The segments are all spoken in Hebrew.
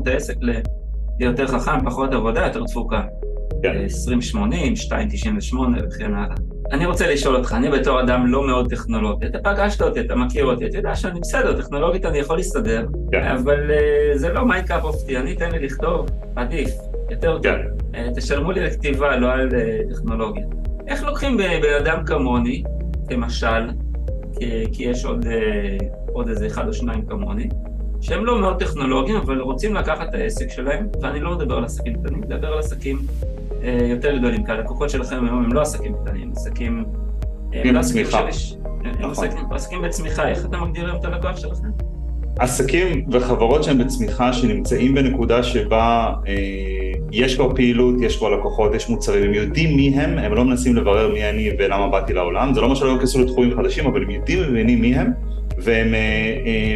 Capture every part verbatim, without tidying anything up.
את העסק ליותר חכם, פחות עבודה, יותר תפוקה. עשרים שמונים, שתיים תשעים ושמונה וכן הלאה. אני רוצה לשאול אותך, אני בתור אדם לא מאוד טכנולוגי, אתה פגשת אותי, אתה מכיר אותי, אתה יודע שאני בסדר, טכנולוגית אני יכול להסתדר, אבל זה לא my cup of tea, אני אתן לי לכתוב, עדיף, יותר טוב. תשלמו לי לכתיבה, לא על טכנולוגיה. איך לוקחים בן אדם כמוני, כמשל, כי יש עוד איזה אחד או שניים כמוני, שהם לא מאוד טכנולוגיים, אבל רוצים לקחת את העסק שלהם, ואני לא מדבר על עסקים קטנים, מדבר על עסקים יותר גדולים, כי הלקוחות שלכם הם לא עסקים קטנים, עסקים... עם צמיחה. עסקים בצמיחה, איך אתה מגדירים את הלקוח שלכם? עסקים וחברות שהם בצמיחה, שנמצאים בנקודה שבה אה, יש כבר פעילות, יש כבר לקוחות, יש מוצרים, הם יודעים מי הם, הם לא מנסים לברר מי אני ולמה באתי לעולם, זה לא מה שלא יכנסו לתחומים חדשים, אבל הם יודעים ומבינים מי הם, והם... אה, אה,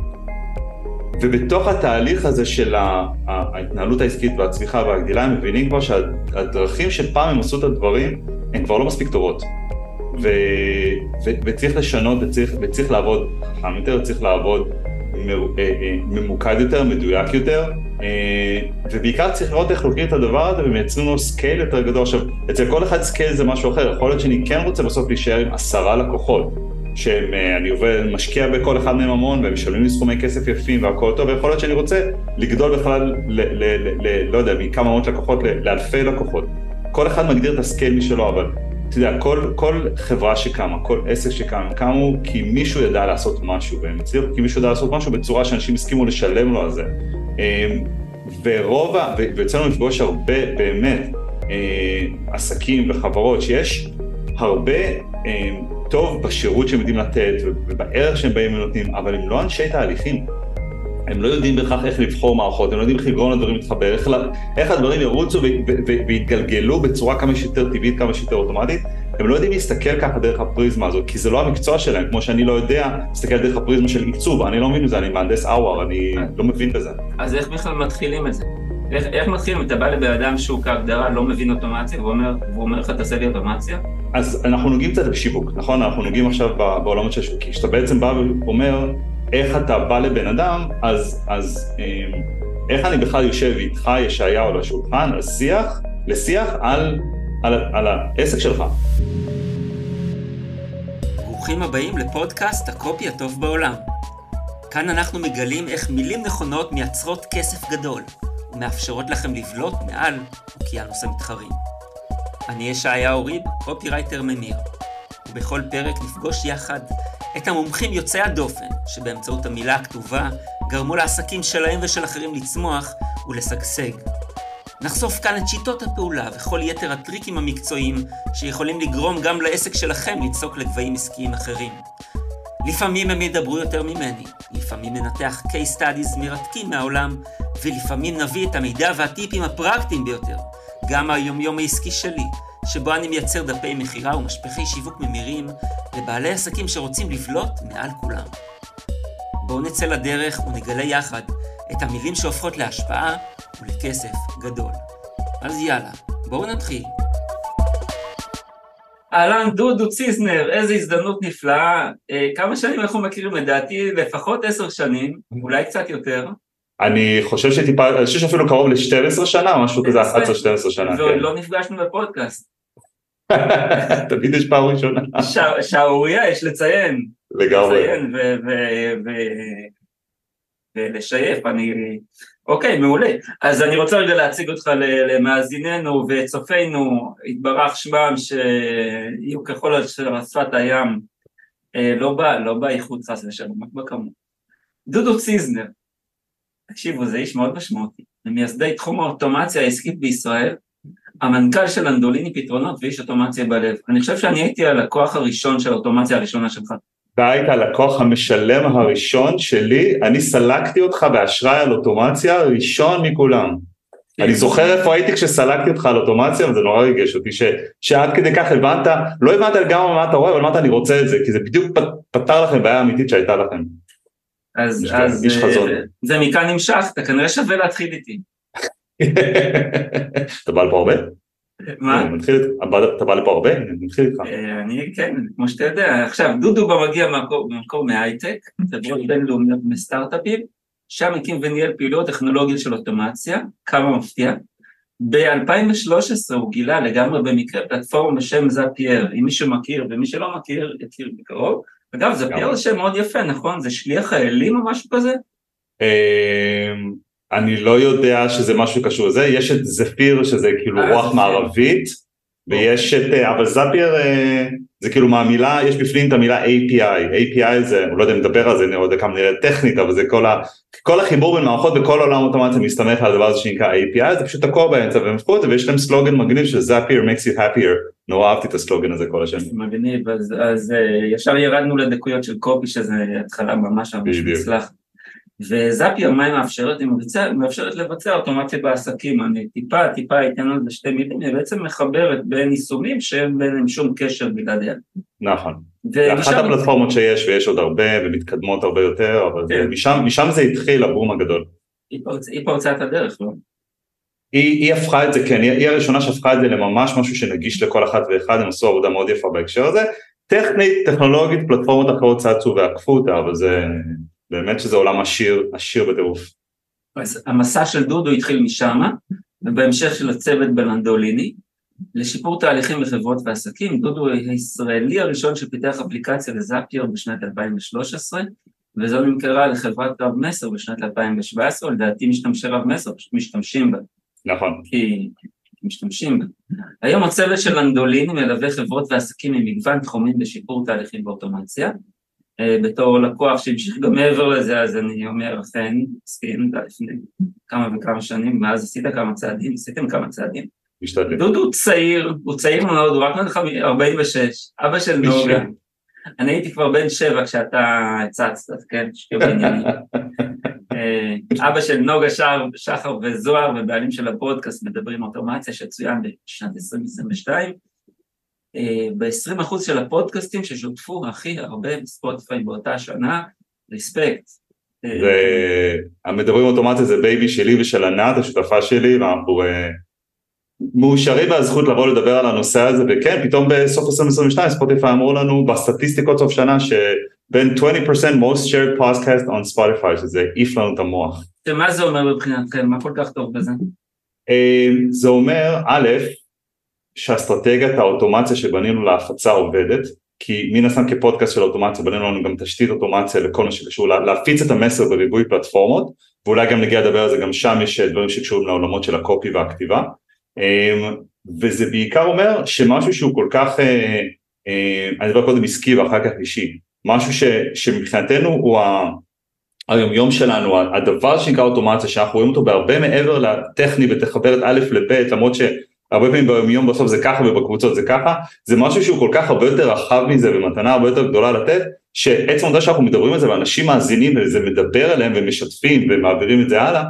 ובתוך התהליך הזה של ההתנהלות העסקית והצמיחה והגדילה, הם מבינים כבר שהדרכים שפעם הם עשו את הדברים, הן כבר לא מספיק טובות. ו, ו, וצריך לשנות, וצריך, וצריך לעבוד חכם יותר, צריך לעבוד ממוקד יותר, מדויק יותר, ובעיקר צריך לראות איך לוקחים את הדבר הזה ומייצרים לו סקייל יותר גדול. עכשיו, אצל כל אחד סקייל זה משהו אחר, יכול להיות שאני כן רוצה בסוף להישאר עם עשרה לקוחות, שאני עובד, משקיע בכל אחד מהם המון, והם משלמים לי סכומי כסף יפים והכל טוב, ויכול להיות שאני רוצה לגדול בכלל, ל, ל, ל, ל, לא יודע, מכמה מאות לקוחות לאלפי לקוחות. כל אחד מגדיר את הסקייל משלו, אבל אתה יודע, כל, כל חברה שקמה, כל עסק שקמה, קמו כי מישהו ידע לעשות משהו, והם הצליחו כי מישהו ידע לעשות משהו בצורה שאנשים הסכימו לשלם לו על זה. ורוב, ויוצאנו לפגוש הרבה באמת עסקים וחברות שיש הרבה טוב בשירות שהם יודעים לתת ובערך שהם באים ונותנים, אבל הם לא אנשי תהליכים. הם לא יודעים בכך איך לבחור מערכות, הם לא יודעים איך לגרום לדברים להתחבר, איך, איך הדברים ירוצו והתגלגלו בצורה כמה שיותר טבעית, כמה שיותר אוטומטית. הם לא יודעים להסתכל ככה דרך הפריזמה הזאת, כי זה לא המקצוע שלהם, כמו שאני לא יודע להסתכל דרך הפריזמה של עיצוב, אני לא מבין בזה, אני מהנדס אאואר, אני לא מבין בזה. אז איך בכלל מתחילים את זה? איך, איך מתחילים? אתה בא לבן אדם שהוא כהגדרה לא מבין אוטומציה, והוא אומר, והוא אומר לך, תעשה לי אוטומציה? אז אנחנו נוגעים קצת בשיווק, נכון? אנחנו נוגעים עכשיו בעולמות של שיווק, כשאתה בעצם בא ואומר, איך אתה בא לבן אדם, אז, אז איך אני בכלל יושב איתך, ישעיהו, על השולחן, על שיח, לשיח על, על, על העסק שלך. ברוכים הבאים לפודקאסט הקופי הטוב בעולם. כאן אנחנו מגלים איך מילים נכונות מייצרות כסף גדול, ומאפשרות לכם לבלוט מעל אוקיינוס המתחרים. אני ישעיהו ריב, קופירייטר ממיר, ובכל פרק נפגוש יחד את המומחים יוצאי הדופן, שבאמצעות המילה הכתובה גרמו לעסקים שלהם ושל אחרים לצמוח ולשגשג. נחשוף כאן את שיטות הפעולה וכל יתר הטריקים המקצועיים שיכולים לגרום גם לעסק שלכם לצעוק לגבהים עסקיים אחרים. לפעמים הם ידברו יותר ממני, לפעמים ננתח case studies מרתקים מהעולם, ולפעמים נביא את המידע והטיפים הפרקטיים ביותר, גם היומיום העסקי שלי, שבו אני מייצר דפי מחירה ומשפחי שיווק ממירים לבעלי עסקים שרוצים לבלוט מעל כולם. בואו נצא לדרך ונגלה יחד את המילים שהופכות להשפעה ולכסף גדול. אז יאללה, בואו נתחיל. אהלן, דודו ציזנר, איזו הזדמנות נפלאה. כמה שנים אנחנו מכירים? לדעתי לפחות עשר שנים, אולי קצת יותר. אני חושב שטיפה, אני חושב שאפילו קרוב ל-שתים עשרה שנה, משהו כזה, אחת עשרה שתים עשרה שנה. ועוד לא נפגשנו בפודקאסט. תמיד יש פעם ראשונה. שערוריה, יש לציין. לגמרי. לציין ולשייף, אני... אוקיי, מעולה. אז אני רוצה רגע להציג אותך למאזיננו וצופינו, התברך שמם שיהיו ככל שפת הים, לא בא, לא בא איכות חס ושלום, רק בכמות. דודו ציזנר, תקשיבו, זה איש מאוד משמעותי, ממייסדי תחום האוטומציה העסקית בישראל, המנכ"ל של אנדוליני פתרונות ואיש אוטומציה בלב. אני חושב שאני הייתי הלקוח הראשון של האוטומציה הראשונה שלך. אתה היית הלקוח המשלם הראשון שלי, אני סלקתי אותך באשראי על אוטומציה ראשון מכולם. אני זוכר איפה הייתי כשסלקתי אותך על אוטומציה, וזה נורא ריגש אותי, שעד כדי כך הבנת, לא הבנת לגמרי מה אתה רואה, אבל אמרת אני רוצה את זה, כי זה בדיוק פתר לכם בעיה אמיתית שהייתה לכם. אז זה מכאן נמשך, אתה כנראה שווה להתחיל איתי. אתה בא לפה הרבה? מה? אתה בא לפה הרבה? אני מתחיל איתך. אני כן, כמו שאתה יודע. עכשיו, דודו מגיע במקור מהייטק, חברות בינלאומיות מסטארט-אפים, שם הקים וניהל פעילויות טכנולוגיות של אוטומציה, כמה מפתיע. ב-אלפיים ושלוש עשרה הוא גילה לגמרי במקרה פלטפורמה בשם זאפייר, אם מישהו מכיר ומי שלא מכיר, יכיר בקרוב. אגב, זאפייר זה שם מאוד יפה, נכון? זה שליח האלים או משהו כזה? אני לא יודע שזה משהו קשור לזה, יש את זפיר שזה כאילו רוח מערבית, ויש את, אבל זאפייר זה כאילו מהמילה, יש בפנים את המילה איי פי איי, איי פי איי זה, אני לא יודע אם נדבר על זה, אני לא יודע כמה נראה טכנית, אבל זה כל, ה, כל החיבור בין מערכות וכל העולם אוטומציה מסתמך על הדבר הזה שנקרא איי פי איי, זה פשוט תקוע באמצע, והם הפכו את זה, ויש להם סלוגן מגניב של זאפייר makes you happier, נורא אהבתי את הסלוגן הזה כל השנים. מגניב, אז, אז ישר ירדנו לדקויות של קופי, שזה התחלה ממש ממש מצלח. וזאפייר, מה היא מאפשרת? היא מאפשרת לבצע אוטומציה בעסקים, אני טיפה, טיפה אתן על זה שתי מילים, היא בעצם מחברת בין יישומים שאין ביניהם שום קשר בלעדיה. נכון, זה אחת הפלטפורמות שיש, ויש עוד הרבה, ומתקדמות הרבה יותר, אבל משם, משם זה התחיל הבום הגדול. היא פרצה את הדרך, לא? היא, היא הפכה את זה, כן, היא הראשונה שהפכה את זה לממש משהו שנגיש לכל אחת ואחד, הם עשו עבודה מאוד יפה בהקשר הזה, טכנית, טכנולוגית, פלטפורמות אחרות צצו ועקפו אותה, אבל זה... באמת שזה עולם עשיר, עשיר בטירוף. אז המסע של דודו התחיל משם, ובהמשך של הצוות בלנדוליני, לשיפור תהליכים בחברות ועסקים, דודו הישראלי הראשון שפיתח אפליקציה לזאפייר בשנת אלפיים ושלוש עשרה, וזו נמכרה לחברת רב מסר בשנת אלפיים ושבע עשרה, לדעתי משתמשי רב מסר, פשוט משתמשים בה. נכון. כי משתמשים בה. היום הצוות של לנדוליני מלווה חברות ועסקים עם מגוון תחומים לשיפור תהליכים באוטומציה, בתור לקוח שהמשיך גם מעבר לזה, אז אני אומר, אכן, סכים, לפני כמה וכמה שנים, מאז עשית כמה צעדים, עשיתם כמה צעדים. דודו הוא צעיר, הוא צעיר מאוד, הוא רק נדחה ארבעים ושש, אבא של נוגה. אני הייתי כבר בן שבע כשאתה הצצת, כן, שקיע בעניינים. אבא של נוגה שחר וזוהר, ובעלים של הפודקאסט מדברים אוטומציה, שצוין בשנת עשרים עשרים ושתיים, ב-עשרים אחוז של הפודקאסטים ששותפו הכי הרבה בספוטיפיי באותה שנה, ריספקט. והמדברים אוטומציה זה בייבי שלי ושל ענת, השותפה שלי, ואנחנו מאושרים מהזכות לבוא לדבר על הנושא הזה, וכן, פתאום בסוף עשרים עשרים ושתיים ספוטיפיי אמרו לנו בסטטיסטיקות סוף שנה, שבין עשרים אחוז most shared podcast on Spotify, שזה העיף לנו את המוח. ומה זה אומר מבחינתכם? מה כל כך טוב בזה? זה אומר, א', שהאסטרטגיית האוטומציה שבנינו להפצה עובדת, כי מן הסתם כפודקאסט של אוטומציה בנינו לנו גם תשתית אוטומציה לכל מה שקשור, להפיץ את המסר בריבוי פלטפורמות, ואולי גם נגיע לדבר על זה, גם שם יש דברים שקשורים לעולמות של הקופי והכתיבה, וזה בעיקר אומר שמשהו שהוא כל כך, אני דבר קודם עסקי ואחר כך אישי, משהו ש, שמבחינתנו הוא ה... היום שלנו, הדבר שנקרא אוטומציה, שאנחנו רואים אותו בהרבה מעבר לטכני ותחבר את א' לב', למרות ש... הרבה פעמים ביום יום בסוף זה ככה ובקבוצות זה ככה, זה משהו שהוא כל כך הרבה יותר רחב מזה ומתנה הרבה יותר גדולה לתת, שעצם אותה שאנחנו מדברים על זה ואנשים מאזינים וזה מדבר עליהם ומשתפים ומעבירים את זה הלאה,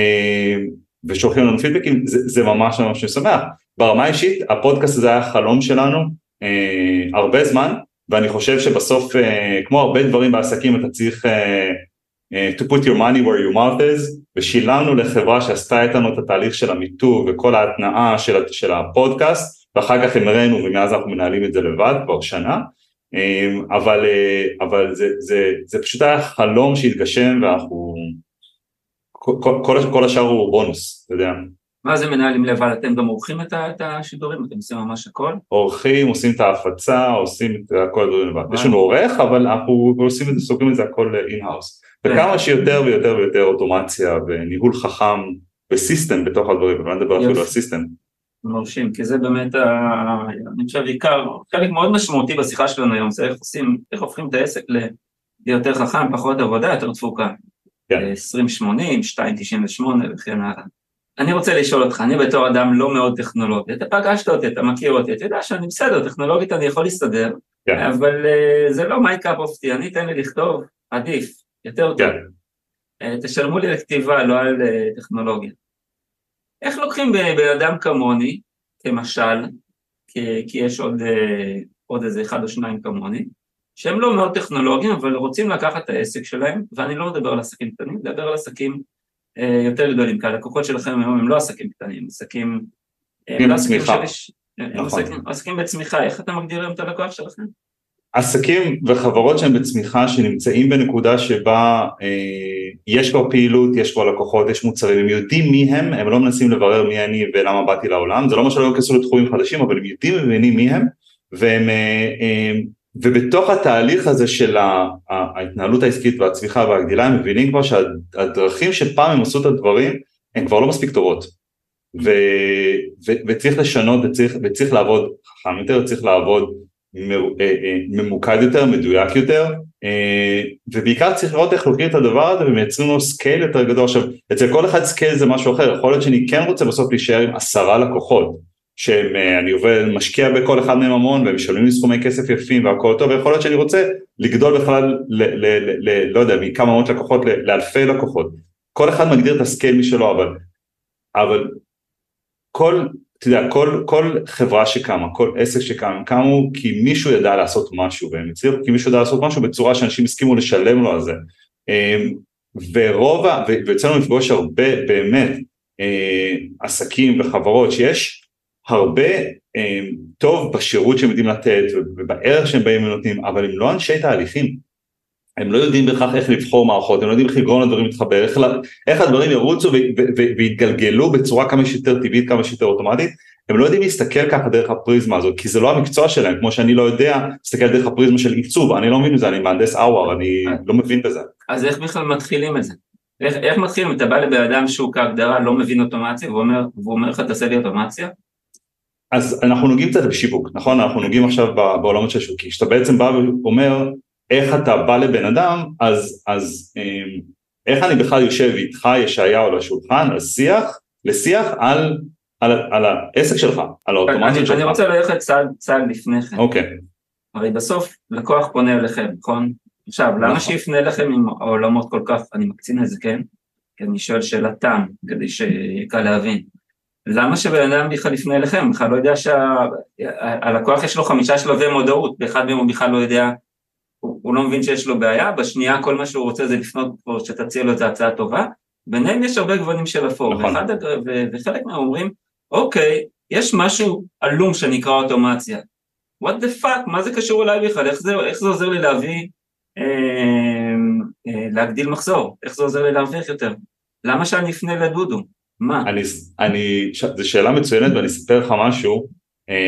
ושולחים לנו פידבקים, זה, זה ממש ממש משמח. ברמה האישית, הפודקאסט הזה היה החלום שלנו הרבה זמן, ואני חושב שבסוף, כמו הרבה דברים בעסקים, אתה צריך to put your money where your mouth is, ושילמנו לחברה שעשתה איתנו את התהליך של המיתוג וכל ההתנאה של, של הפודקאסט, ואחר כך המראנו ומאז אנחנו מנהלים את זה לבד כבר שנה, אבל, אבל זה, זה, זה פשוט היה חלום שהתגשם ואנחנו, כל, כל, כל השאר הוא בונוס, אתה יודע. מה זה מנהלים לבד? אתם גם עורכים את השידורים? אתם עושים ממש הכל? עורכים, עושים את ההפצה, עושים את הכל הדברים לבד. יש לנו עורך, אבל אנחנו עושים את זה, סוגרים את זה הכל אין-האוס. וכמה שיותר ויותר ויותר אוטומציה וניהול חכם וסיסטם בתוך הדברים, ואני מדבר אפילו על סיסטם. מרשים, כי זה באמת, אני חושב, עיקר, חלק מאוד משמעותי בשיחה שלנו היום, זה איך עושים, איך הופכים את העסק ליותר חכם, פחות עבודה, יותר תפוקה. עשרים שמונים, שתיים תשעים ושמונה וכן הלאה. אני רוצה לשאול אותך, אני בתור אדם לא מאוד טכנולוגי, אתה פגשת אותי, אתה מכיר אותי, אתה יודע שאני בסדר, טכנולוגית אני יכול להסתדר, אבל זה לא my cup of tea, אני אתן לי לכתוב, עדיף. יותר טוב. תשלמו לי לכתיבה, לא על טכנולוגיה. איך לוקחים בן אדם כמוני, כמשל, כי יש עוד, עוד איזה אחד או שניים כמוני, שהם לא מאוד טכנולוגיים, אבל רוצים לקחת את העסק שלהם, ואני לא מדבר על עסקים קטנים, מדבר על עסקים יותר גדולים, כי הלקוחות שלכם היום הם לא עסקים קטנים, עסקים... עם צמיחה. עסקים בצמיחה, איך אתם מגדירים את הלקוח שלכם? עסקים וחברות שהם בצמיחה שנמצאים בנקודה שבה אה, יש כבר פעילות, יש כבר לקוחות, יש מוצרים, הם יודעים מי הם, הם לא מנסים לברר מי אני ולמה באתי לעולם, זה לא מה שלא יכנסו לתחומים חדשים, אבל הם יודעים ומבינים מי הם, והם, אה, אה, ובתוך התהליך הזה של ההתנהלות העסקית והצמיחה והגדילה, הם מבינים כבר שהדרכים שפעם הם עשו את הדברים, הן כבר לא מספיק טובות, ו, ו, וצריך לשנות, וצריך, וצריך לעבוד חכם יותר, צריך לעבוד ממוקד יותר, מדויק יותר, ובעיקר צריך לראות איך לוקחים את הדבר הזה ומייצרים לו סקייל יותר גדול. עכשיו, אצל כל אחד סקייל זה משהו אחר, יכול להיות שאני כן רוצה בסוף להישאר עם עשרה לקוחות, שאני עובד, משקיע בכל אחד מהם המון, והם משלמים לי סכומי כסף יפים והכל טוב, ויכול להיות שאני רוצה לגדול בכלל, ל, ל, ל, ל, לא יודע, מכמה מאות לקוחות לאלפי לקוחות. כל אחד מגדיר את הסקייל משלו, אבל, אבל כל, אתה יודע, כל, כל חברה שקמה, כל עסק שקמה, קמו כי מישהו ידע לעשות משהו, והם הצליחו כי מישהו ידע לעשות משהו בצורה שאנשים הסכימו לשלם לו על זה. ורוב, ויוצאנו לפגוש הרבה באמת עסקים וחברות שיש הרבה טוב בשירות שהם יודעים לתת, ובערך שהם באים ונותנים, אבל הם לא אנשי תהליכים. הם לא יודעים בכך איך לבחור מערכות, הם לא יודעים איך לגרום לדברים להתחבר, איך, איך הדברים ירוצו והתגלגלו בצורה כמה שיותר טבעית, כמה שיותר אוטומטית, הם לא יודעים להסתכל ככה דרך הפריזמה הזאת, כי זה לא המקצוע שלהם, כמו שאני לא יודע להסתכל דרך הפריזמה של עיצוב, אני לא מבין בזה, אני מהנדס אאואר, אני לא מבין בזה. אז איך בכלל מתחילים את זה? איך, איך מתחילים? אתה בא לבן אדם שהוא כהגדרה לא מבין אוטומציה, והוא אומר, והוא אומר לך, תעשה לי אוטומציה? אז אנחנו נוגעים קצת בשיווק, נכון? אנחנו נוגעים עכשיו בעולמות של שיווק, כשאתה בעצם בא ואומר, איך אתה בא לבן אדם, אז, אז איך אני בכלל יושב איתך, ישעיה או לשולחן, על שיח, לשיח על, על, על העסק שלך, על האוטומציות שלך. אני רוצה ללכת צעד, צעד לפני כן. אוקיי. הרי בסוף לקוח פונה אליכם, נכון? עכשיו, למה שיפנה לכם עם העולמות כל כך, אני מקצין את זה, כן? כי אני שואל שאלתם, כדי שיקל להבין. למה שבן אדם בכלל לפנה אליכם? בכלל לא יודע שהלקוח יש לו חמישה שלבי מודעות, באחד מהם הוא בכלל לא יודע, הוא, הוא לא מבין שיש לו בעיה, בשנייה כל מה שהוא רוצה זה לפנות פה שתציע לו את ההצעה טובה, ביניהם יש הרבה גוונים של אפור, נכון. ואחד, ו, וחלק מהם אומרים, אוקיי, יש משהו עלום שנקרא אוטומציה, what the fuck, מה זה קשור אליי בכלל, איך זה, איך זה עוזר לי להביא, אה, אה, להגדיל מחזור, איך זה עוזר לי להרוויח יותר, למה שאני אפנה לדודו, מה? אני, אני, זו שאלה מצוינת ואני אספר לך משהו,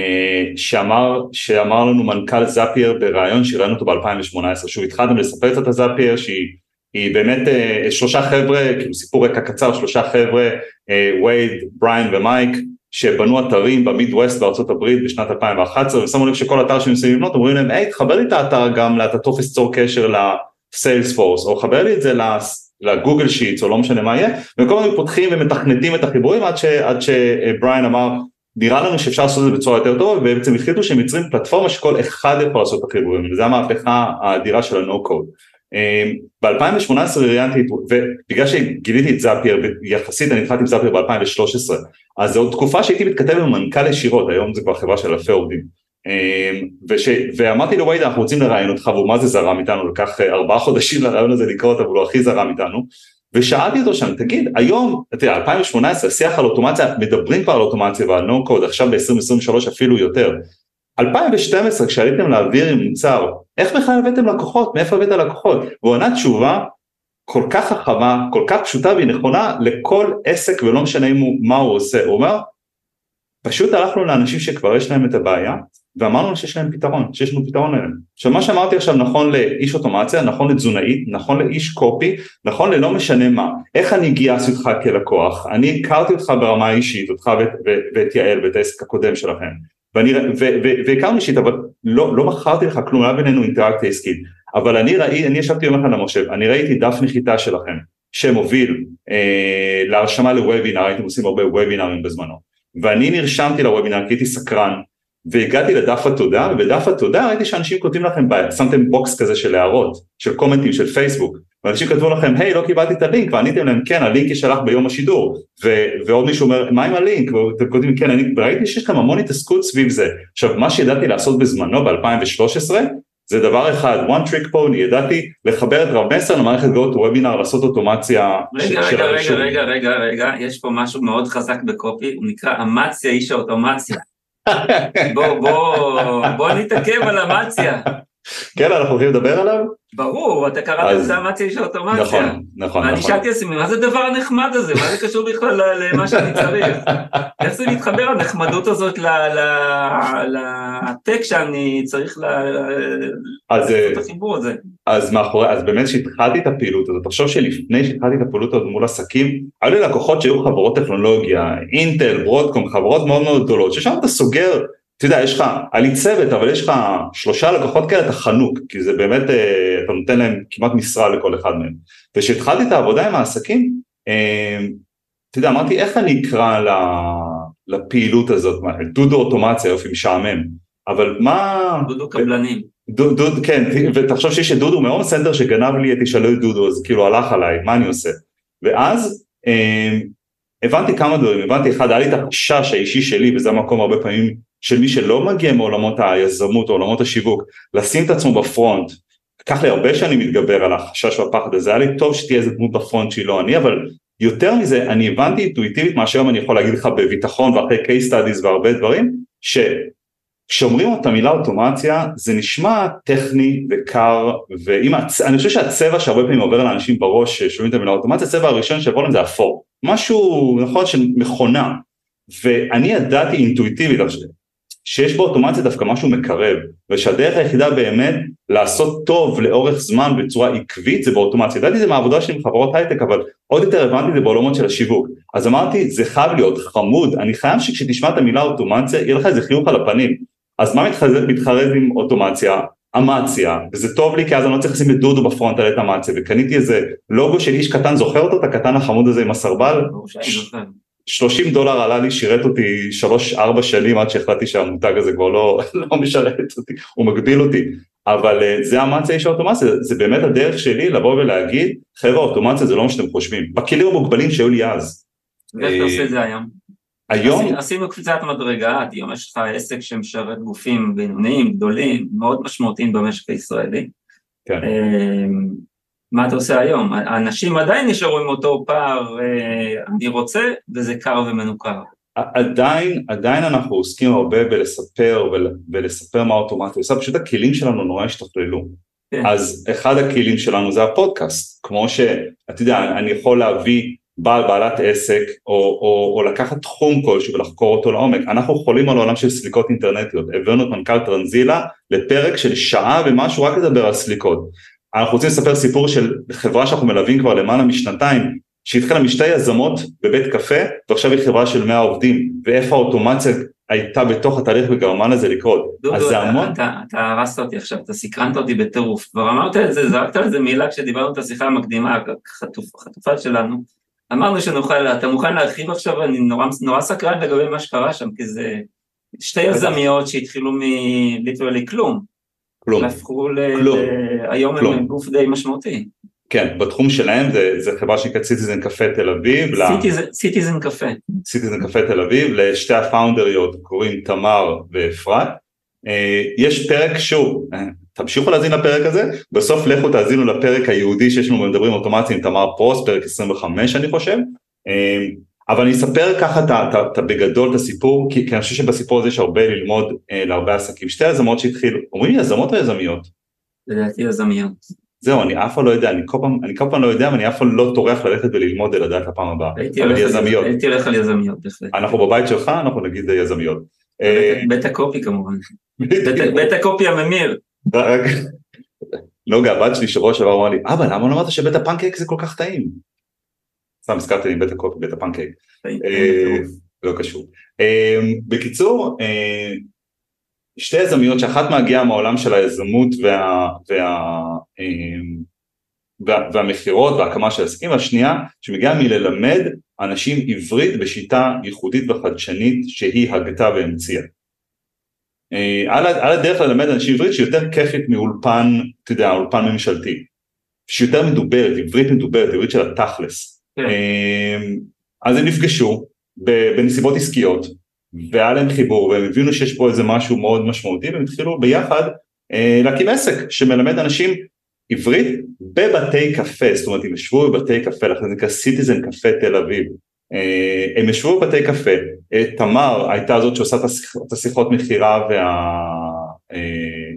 שאמר, שאמר לנו מנכ"ל זאפייר ברעיון שראינו אותו ב-אלפיים שמונה עשרה, שהוא התחלתם לספר קצת את הזאפייר, שהיא באמת שלושה חבר'ה, כאילו סיפור רקע קצר, שלושה חבר'ה, וייד, בריין ומייק, שבנו אתרים במיד ווסט בארצות הברית בשנת אלפיים ואחת עשרה, ושמו לב שכל אתר שהם עושים לבנות, אומרים להם, היי, תחבר לי את האתר גם, אתה טופס צור קשר לסיילספורס, או חבר לי את זה לגוגל שיטס, או לא משנה מה יהיה, וכל הזמן פותחים ומתכנתים את החיבורים, עד, ש, עד שבריין אמר, נראה לנו שאפשר לעשות את זה בצורה יותר טובה, ובעצם החליטו שהם יוצרים פלטפורמה שכל אחד יכול לעשות את החיבורים, וזה המהפכה האדירה של ה-No-Code. ב-אלפיים שמונה עשרה ראיינתי, ובגלל שגיליתי את זאפייר, יחסית אני התחלתי עם זאפייר ב-אלפיים שלוש עשרה, אז זו תקופה שהייתי מתכתב עם מנכ"ל ישירות, היום זה כבר חברה של אלפי עובדים, וש, ואמרתי לו, וייד, אנחנו רוצים לראיין אותך, והוא מה זה זרם איתנו, לקח ארבעה חודשים לרעיון הזה לקרות, אבל הוא הכי זרם איתנו, ושאלתי אותו שם, תגיד, היום, תראה, אלפיים שמונה עשרה, שיח על אוטומציה, מדברים כבר על אוטומציה ועל no-code, עכשיו ב-עשרים עשרים ושלוש אפילו יותר. אלפיים ושתים עשרה, כשעליתם להעביר עם מוצר, איך בכלל הבאתם לקוחות? מאיפה הבאת לקוחות? והוא ענה תשובה כל כך חכמה, כל כך פשוטה והיא נכונה לכל עסק, ולא משנה הוא, מה הוא עושה. הוא אומר, פשוט הלכנו לאנשים שכבר יש להם את הבעיה, ואמרנו שיש להם פתרון, שיש לנו פתרון להם. עכשיו מה שאמרתי עכשיו נכון לאיש אוטומציה, נכון לתזונאית, נכון לאיש קופי, נכון ללא משנה מה, איך אני גייסתי אותך כלקוח, אני הכרתי אותך ברמה האישית, אותך ואת יעל ואת העסק הקודם שלכם, והכרנו אישית, אבל לא, לא מכרתי לך כלום, היה בינינו אינטראקציה עסקית, אבל אני ראי, אני ישבתי יום אחד למחשב, אני ראיתי דף נחיתה שלכם, שמוביל אה, להרשמה לוובינר, הייתם עושים הרבה וובינרים בזמנו, ואני נרשמתי לוובינר, כי הייתי סקרן, והגעתי לדף התודה, ובדף התודה ראיתי שאנשים כותבים לכם, שמתם בוקס כזה של הערות, של קומנטים, של פייסבוק, ואנשים כתבו לכם, היי, לא קיבלתי את הלינק, ועניתם להם, כן, הלינק ישלח ביום השידור, ו- ועוד מישהו אומר, מה עם הלינק? ואתם כותבים, כן, אני ראיתי שיש לכם המון התעסקות סביב זה. עכשיו, מה שידעתי לעשות בזמנו, ב-אלפיים ושלוש עשרה, זה דבר אחד, one trick pony, ידעתי לחבר את רב מסר למערכת גאות וובינר, לעשות אוטומציה. רגע, רגע, רגע, רגע, רגע, רגע, יש פה משהו מאוד חזק בקופי, הוא נקרא אמציה, איש האוטומציה. בוא, בוא, בוא נתעכב על אמציה. כן, אנחנו הולכים לדבר עליו? ברור, אתה קראת את האמציה של אוטומציה. נכון, נכון. ואני שאלתי לעצמי, מה זה דבר הנחמד הזה? מה זה קשור בכלל למה שאני צריך? איך זה מתחבר הנחמדות הזאת לטק שאני צריך לעשות את החיבור הזה? אז מאחורי, אז באמת שהתחלתי את הפעילות הזאת, תחשוב שלפני שהתחלתי את הפעילות הזאת מול עסקים, היו לי לקוחות שהיו חברות טכנולוגיה, אינטל, ברודקום, חברות מאוד מאוד גדולות, ששם אתה סוגר, אתה יודע, יש לך, עלי צוות, אבל יש לך שלושה לקוחות כאלה, אתה חנוק, כי זה באמת, אתה נותן להם כמעט משרה לכל אחד מהם. ושהתחלתי את העבודה עם העסקים, אתה יודע, אמרתי, איך אני אקרא לפעילות הזאת, דודו אוטומציה, יופי, משעמם, אבל מה... דודו קבלנים. דודו, כן, ותחשוב שיש את דודו מהום סנטר שגנב לי את תשאלו את דודו, אז כאילו הלך עליי, מה אני עושה? ואז הבנתי כמה דברים, הבנתי אחד, היה לי את החשש האישי שלי, וזה המקום הרבה פעמים של מי שלא מגיע מעולמות היזמות או עולמות השיווק, לשים את עצמו בפרונט, לקח לי הרבה שאני מתגבר על החשש והפחד הזה, היה לי טוב שתהיה איזה דמות בפרונט שהיא לא אני, אבל יותר מזה, אני הבנתי אינטואיטיבית מה שהיום אני יכול להגיד לך בביטחון, ואחרי case studies והרבה דברים, שכשאומרים את המילה אוטומציה, זה נשמע טכני וקר, ואני חושב שהצבע שהרבה פעמים עובר לאנשים בראש ששומעים את המילה אוטומציה, הצבע הראשון שעבור להם זה אפור, משהו נכון של מכונה, ואני ידעתי אינטואיטיבית שיש באוטומציה דווקא משהו מקרב, ושהדרך היחידה באמת לעשות טוב לאורך זמן בצורה עקבית זה באוטומציה. ידעתי זה מהעבודה שלי עם חברות הייטק, אבל עוד יותר הבנתי זה בעולמות של השיווק. אז אמרתי, זה חייב להיות חמוד, אני חייב שכשתשמע את המילה אוטומציה, יהיה לך איזה חיוך על הפנים. אז מה מתחרז, מתחרז עם אוטומציה? אמציה, וזה טוב לי כי אז אני לא צריך לשים את דודו בפרונט על את אמציה, וקניתי איזה לוגו של איש קטן, זוכר אותו, את הקטן החמוד הזה עם הסרבל? שלושים דולר עלה לי, שירת אותי שלוש ארבע שנים עד שהחלטתי שהמותג הזה כבר לא, לא משרת אותי, הוא מגביל אותי, אבל זה אמציה איש האוטומציה, זה באמת הדרך שלי לבוא ולהגיד, חבר'ה האוטומציה זה לא מה שאתם חושבים, בכלים המוגבלים שהיו לי אז. ואיך אתה עושה את זה היום? היום? עשינו קפיצת מדרגה, היום יש לך עסק שמשרת גופים בינוניים, גדולים, מאוד משמעותיים במשק הישראלי. כן. מה אתה עושה היום? האנשים עדיין נשארו עם אותו פער, אני רוצה, וזה קר ומנוכר. עדיין, עדיין אנחנו עוסקים הרבה בלספר, ולספר מה אוטומציה, עושה פשוט הכלים שלנו נורא השתכללו. אז אחד הכלים שלנו זה הפודקאסט, כמו שאתה יודע, אני יכול להביא בעל בעלת עסק, או, או, או לקחת תחום כלשהו ולחקור אותו לעומק. אנחנו חולים על העולם של סליקות אינטרנטיות, הבאנו את מנכ"ל טרנזילה לפרק של שעה ומשהו, רק לדבר על סליקות. אנחנו רוצים לספר סיפור של חברה שאנחנו מלווים כבר למעלה משנתיים, שהתחילה משתי יזמות בבית קפה, ועכשיו היא חברה של מאה עובדים, ואיפה האוטומציה הייתה בתוך התהליך וגרמה לזה לקרות. דודו, אתה, המון... אתה, אתה הרסת אותי עכשיו, אתה סקרנת אותי בטירוף, כבר אמרת את זה, זרקת על זה מילה כשדיברנו את השיחה המקדימה, החטופ, החטופה שלנו, אמרנו שנוכל, אתה מוכן להרחיב עכשיו, אני נורא, נורא סקרן לגבי מה שקרה שם, כי זה שתי יזמיות שהתחילו מליטרלי כלום, כלום. הפכו ל... היום הם גוף די משמעותי. כן, בתחום שלהם זה, זה חברה שנקראת סיטיזן קפה תל אביב. סיטיזן קפה. סיטיזן קפה תל אביב, לשתי הפאונדריות קוראים תמר ואפרת. יש פרק שוב, תמשיכו להזין לפרק הזה, בסוף לכו תאזינו לפרק היהודי שיש לנו מדברים אוטומציה עם תמר פרוס, פרק עשרים וחמש אני חושב, אבל אני אספר ככה את בגדול את הסיפור, כי אני חושב שבסיפור הזה יש הרבה ללמוד להרבה עסקים. שתי יזמות שהתחילו, אומרים יזמות או יזמיות? לדעתי יזמיות. זהו, אני אף פעם לא יודע, אני כל פעם, אני כל פעם לא יודע, ואני אף פעם לא טורח ללכת וללמוד לדעת לפעם הבאה. אבל יזמיות. הייתי הולך על יזמיות, בהחלט. אנחנו בבית שלך, אנחנו נגיד יזמיות. בית הקופי כמובן. בית הקופי הממיר. נוגה, הבת שלי שבוע שעבר אמרה לי, אבא, למה לא אמרת שבית הפנקייק זה כל כך טעים? סתם הזכרתי לי בית הקופי, בית הפנקייק. לא קשור. בקיצור, שתי יזמיות שאחת מגיעה מהעולם של היזמות וה, וה, וה, והמחירות וההקמה של עסקים, והשנייה שמגיעה מללמד אנשים עברית בשיטה ייחודית וחדשנית שהיא הגתה והמציאה. על, על הדרך ללמד אנשים עברית שיותר כיפית מאולפן, אתה יודע, אולפן ממשלתי, שיותר מדוברת, עברית מדוברת, עברית של התכלס. אז הם נפגשו בנסיבות עסקיות, והיה להם חיבור, והם הבינו שיש פה איזה משהו מאוד משמעותי, והם התחילו ביחד אה, להקים עסק שמלמד אנשים עברית בבתי קפה, זאת אומרת, הם ישבו בבתי קפה, לכן זה נקרא סיטיזן קפה תל אביב, אה, הם ישבו בבתי קפה, אה, תמר הייתה זאת שעושה את השיחות מחירה, וה, אה,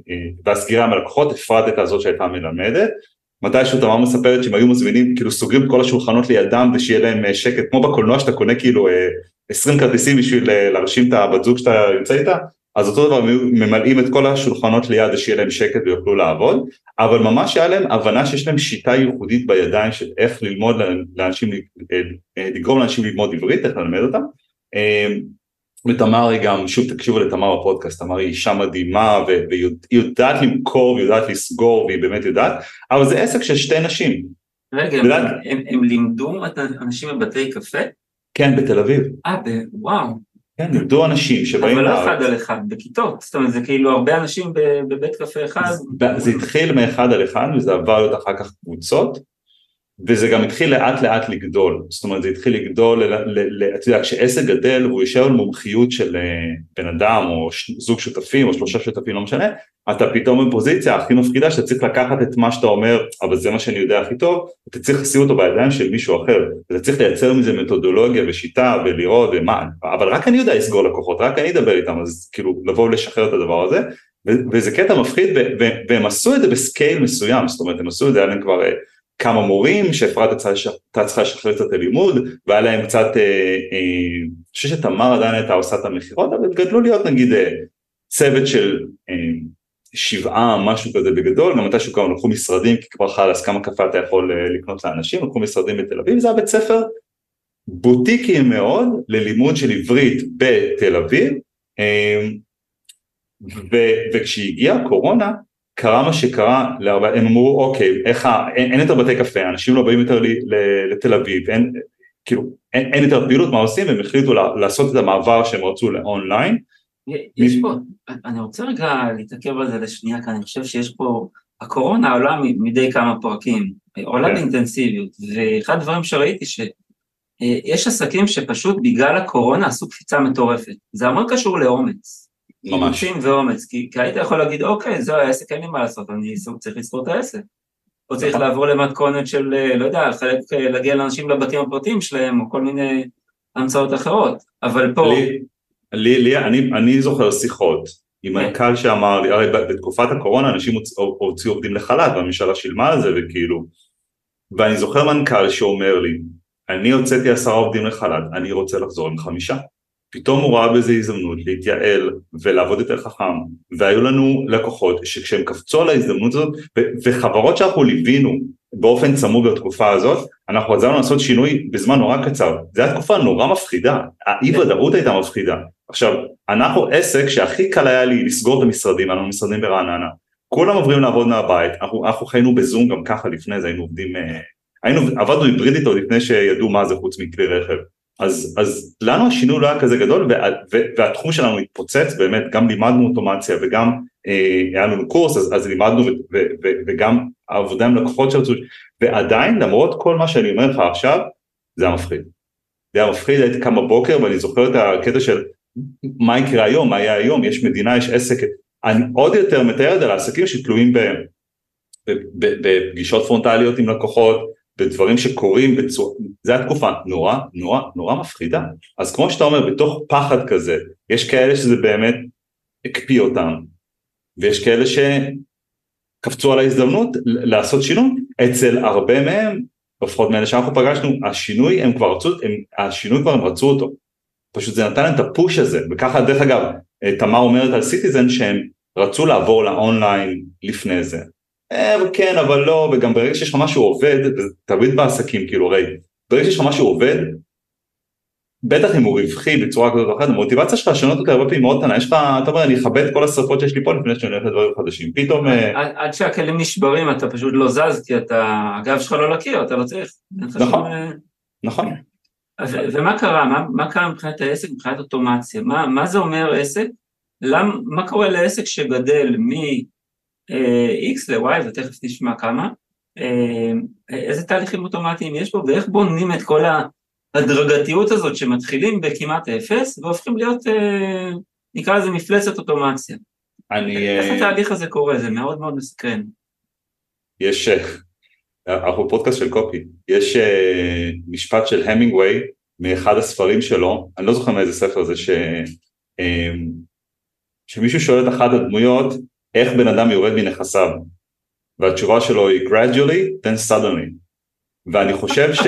והסגירה מהלקוחות, הפרדת הזאת שהייתה מלמדת, מתישהו תמר מספרת שהם היו מזמינים, כאילו סוגרים את כל השולחנות לידם, ושיהיה להם שקט, כמו בקולנוע שאתה קונה כאילו עשרים כרטיסים בשביל להרשים את הבת זוג שאתה יוצא איתה, אז אותו דבר הם ממלאים את כל השולחנות ליד, ושיהיה להם שקט ויוכלו לעבוד, אבל ממש היה להם הבנה שיש להם שיטה ייחודית בידיים, של איך ללמוד לאנשים, לגרום לאנשים ללמוד עברית, איך ללמד אותם, ותמר היא גם, שוב תקשיבו לתמר בפודקאסט, תמר היא אישה מדהימה, והיא יודעת למכור, והיא יודעת לסגור, והיא באמת יודעת, אבל זה עסק של שתי נשים. רגע, הם, הם, הם, הם לימדו את האנשים בבתי קפה? כן, בתל אביב. אה, וואו. כן, לימדו אנשים שבאים אבל לא לארץ. אחד על אחד, בכיתות, זאת אומרת, זה כאילו הרבה אנשים בבית קפה אחד. זה, זה התחיל מאחד על אחד, וזה עבר להיות אחר כך קבוצות, וזה גם התחיל לאט לאט לגדול, זאת אומרת זה התחיל לגדול, אתה יודע, כשעסק גדל הוא יושב על מומחיות של בן אדם או זוג שותפים או שלושה שותפים, לא משנה, אתה פתאום בפוזיציה הכי מפחידה שאתה צריך לקחת את מה שאתה אומר, אבל זה מה שאני יודע הכי טוב, אתה צריך לשים אותו בידיים של מישהו אחר, אתה צריך לייצר מזה מתודולוגיה ושיטה ולראות ומה, אבל רק אני יודע לסגור לקוחות, רק אני אדבר איתם, אז כאילו לבוא ולשחרר את הדבר הזה, וזה קטע מפחיד, והם עשו את זה בסקייל מסוים, זאת אומרת הם עשו את זה, היה להם כבר כמה מורים שאפרת הייתה צריכה לשחרר קצת הלימוד, והיה להם קצת, אני חושב שתמר עדיין הייתה עושה את המחירות, אבל גדלו להיות נגיד צוות של שבעה, משהו כזה בגדול, גם מתישהו גם לקחו משרדים, כי כבר חלס כמה קפה אתה יכול לקנות לאנשים, לקחו משרדים בתל אביב, זה היה בית ספר בוטיקי מאוד, ללימוד של עברית בתל אביב, וכשהגיעה הקורונה, קרה מה שקרה, הם אמרו, אוקיי, איך, אין, אין יותר בתי קפה, אנשים לא באים יותר לתל אביב, אין, כאילו, אין, אין יותר פעילות, מה עושים? הם החליטו לעשות את המעבר שהם רצו לאונליין. יש פה, אני רוצה רגע להתעכב על זה לשנייה, כי אני חושב שיש פה, הקורונה עולה מדי כמה פרקים, עולה באינטנסיביות, ואחד הדברים שראיתי שיש עסקים שפשוט בגלל הקורונה עשו קפיצה מטורפת, זה המון קשור לאומץ. ממש. ואומץ, כי, כי היית יכול להגיד, אוקיי, זהו העסק, אין לי מה לעשות, אני צריך לספור את העסק. או צריך לעבור למתכונת של, לא יודע, חלק להגיע לאנשים לבתים הפרטיים שלהם, או כל מיני המצאות אחרות. אבל פה... לי, לי, לי אני, אני זוכר שיחות עם מנכ"ל שאמר לי, הרי בתקופת הקורונה אנשים הוציאו עובדים לחל"ת, והממשלה שילמה על זה, וכאילו... ואני זוכר מנכ"ל שאומר לי, אני הוצאתי עשרה עובדים לחל"ת, אני רוצה לחזור עם חמישה. פתאום הוא ראה בזה הזדמנות להתייעל ולעבוד יותר חכם, והיו לנו לקוחות שכשהם קפצו על ההזדמנות הזאת, וחברות שאנחנו ליווינו באופן צמוד בתקופה הזאת, אנחנו רצינו לעשות שינוי בזמן נורא קצר, זו הייתה תקופה נורא מפחידה, האי-ודאות הייתה מפחידה, עכשיו, אנחנו עסק שהכי קל היה לי לסגור את המשרדים, אנחנו משרדים ברעננה, כולם עוברים לעבוד מהבית, אנחנו, אנחנו חיינו בזום גם ככה לפני זה, היינו עובדים, היינו, עבדנו היברידית עוד לפני שידעו מה זה חוץ מכלי רכב, אז, אז לנו השינוי לא היה כזה גדול, וה, והתחום שלנו התפוצץ, באמת, גם לימדנו אוטומציה, וגם אה, היה לנו קורס, אז, אז לימדנו, ו, ו, ו, וגם העבודה עם לקוחות שרצו, ועדיין, למרות כל מה שאני אומר לך עכשיו, זה היה מפחיד. זה היה מפחיד, הייתי קם בבוקר, ואני זוכר את הקטע של, מה יקרה היום, מה היה היום, יש מדינה, יש עסק, אני עוד יותר מתאר את זה לעסקים שתלויים בפגישות פרונטליות עם לקוחות, בדברים שקורים בצורה, זה התקופה נורא, נורא, נורא מפחידה, אז כמו שאתה אומר, בתוך פחד כזה, יש כאלה שזה באמת הקפיא אותם, ויש כאלה שקפצו על ההזדמנות לעשות שינוי, אצל הרבה מהם, לפחות מאלה שאנחנו פגשנו, השינוי הם כבר רצו, הם, השינוי כבר הם רצו אותו, פשוט זה נתן את הפוש הזה, וככה דרך אגב, תמר אומרת על סיטיזן שהם רצו לעבור לאונליין לפני זה, כן, אבל לא, וגם ברגע שיש לך משהו עובד, תמיד בעסקים, כאילו, הרי, ברגע שיש לך משהו עובד, בטח אם הוא רווחי בצורה כזאת או אחרת, המוטיבציה שלך לשנות אותה הרבה פעמים מאוד קטנה, יש לך, אתה אומר, אני אכבד את כל השרפות שיש לי פה, לפני שאני הולך לדברים חדשים, פתאום... עד שהכלים נשברים, אתה פשוט לא זז, כי אתה, הגב שלך לא לקיר, אתה לא צריך. נכון, נכון. ומה קרה? מה קרה מבחינת העסק, מבחינת אוטומציה? מה זה אומר עסק? מה קורה לעסק שגדל מ... X ל-Y, ותכף תשמע כמה, איזה תהליכים אוטומטיים יש פה, ואיך בונים את כל ההדרגתיות הזאת, שמתחילים בכמעט אפס, והופכים להיות, נקרא לזה מפלצת אוטומציה. איך התהליך הזה קורה? זה מאוד מאוד מסקרן. יש, אנחנו פודקאסט של קופי, יש משפט של המינגווי, מאחד הספרים שלו, אני לא זוכר מאיזה ספר זה, שמישהו שואל את אחת הדמויות, איך בן אדם יורד מנכסיו, והתשובה שלו היא gradually, then suddenly, ואני חושב ש...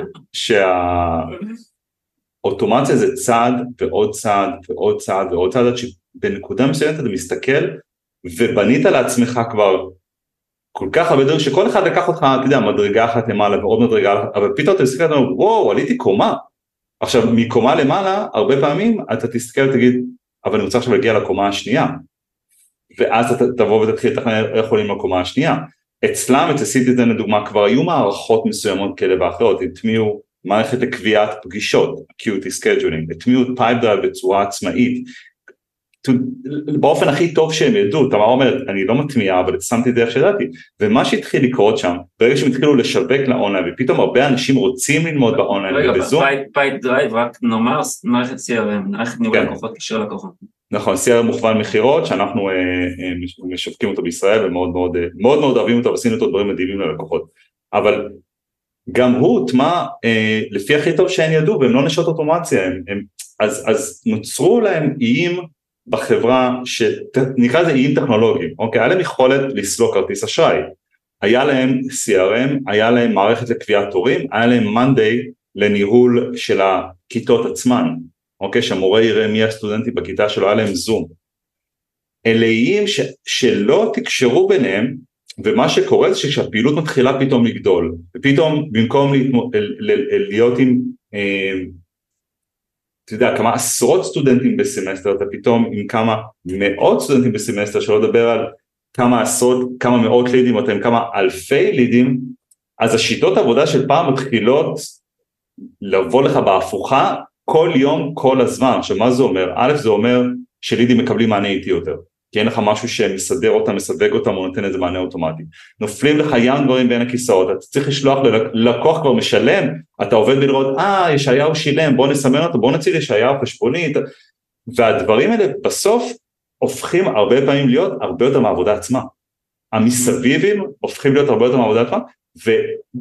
שהאוטומציה זה צעד ועוד צעד ועוד צעד ועוד צעד, עד שבנקודה מסוימת אתה מסתכל, ובנית לעצמך כבר כל כך הרבה דברים, שכל אחד לקח אותך, אתה יודע, מדרגה אחת למעלה ועוד מדרגה, אבל פתאום אתה מסתכל, וואו, עליתי קומה. עכשיו, מקומה למעלה, הרבה פעמים אתה תסתכל ותגיד, אבל אני רוצה עכשיו להגיע לקומה השנייה, ואז אתה תבוא ותתחיל לתכנן איך עולים לקומה השנייה. אצלם, אצל סיטיזן לדוגמה, כבר היו מערכות מסוימות כאלה ואחרות, הטמיעו מערכת לקביעת פגישות, acuity scheduling, הטמיעו פייפדרייב בצורה עצמאית, באופן הכי טוב שהם ידעו, תמר אומרת, אני לא מטמיעה, אבל שמתי דרך שידעתי, ומה שהתחיל לקרות שם, ברגע שהם התחילו לשווק לאונליין, ופתאום הרבה אנשים רוצים ללמוד באונליין, רגע, פייפ דרייב, רק נאמר, מערכת סי אר אם, מערכת ניהול לקוחות, קשר לקוחות. נכון, סי אר אם מוכוון מחירות, שאנחנו משווקים אותו בישראל, ומאוד מאוד מאוד אוהבים אותו, ועשינו אותו דברים מדהימים ללקוחות, אבל גם הוא תמה, לפי הכי טוב שהן ידעו, והם לא נשות אוטומציה, אז נוצרו להם איים, בחברה שנקרא לזה איים טכנולוגיים, אוקיי? היה להם יכולת לסלוק כרטיס אשראי, היה להם סי אר אם, היה להם מערכת לקביעת תורים, היה להם Monday לניהול של הכיתות עצמן, אוקיי? שהמורה יראה מי הסטודנטים בכיתה שלו, היה להם זום. אלה איים ש, שלא תקשרו ביניהם, ומה שקורה זה שכשהפעילות מתחילה פתאום לגדול, ופתאום במקום להיות עם... אתה יודע, כמה עשרות סטודנטים בסמסטר, אתה פתאום עם כמה מאות סטודנטים בסמסטר, שלא לדבר על כמה עשרות, כמה מאות לידים, או עם כמה אלפי לידים, אז השיטות העבודה של פעם מתחילות לבוא לך בהפוכה, כל יום, כל הזמן. עכשיו, מה זה אומר? א', זה אומר שלידים מקבלים מענה איטי יותר, כי אין לך משהו שמסדר אותם, מסווג אותם, או נותן איזה מענה אוטומטי. נופלים לך ים דברים בין הכיסאות, אתה צריך לשלוח ללקוח כבר משלם, אתה עובד בלראות, אה, ישעיהו שילם, בוא נסמן אותו, בוא נציל ישעיהו חשבונית, והדברים האלה בסוף הופכים הרבה פעמים להיות הרבה יותר מהעבודה עצמה. המסביבים הופכים להיות הרבה יותר מהעבודה עצמה, ו...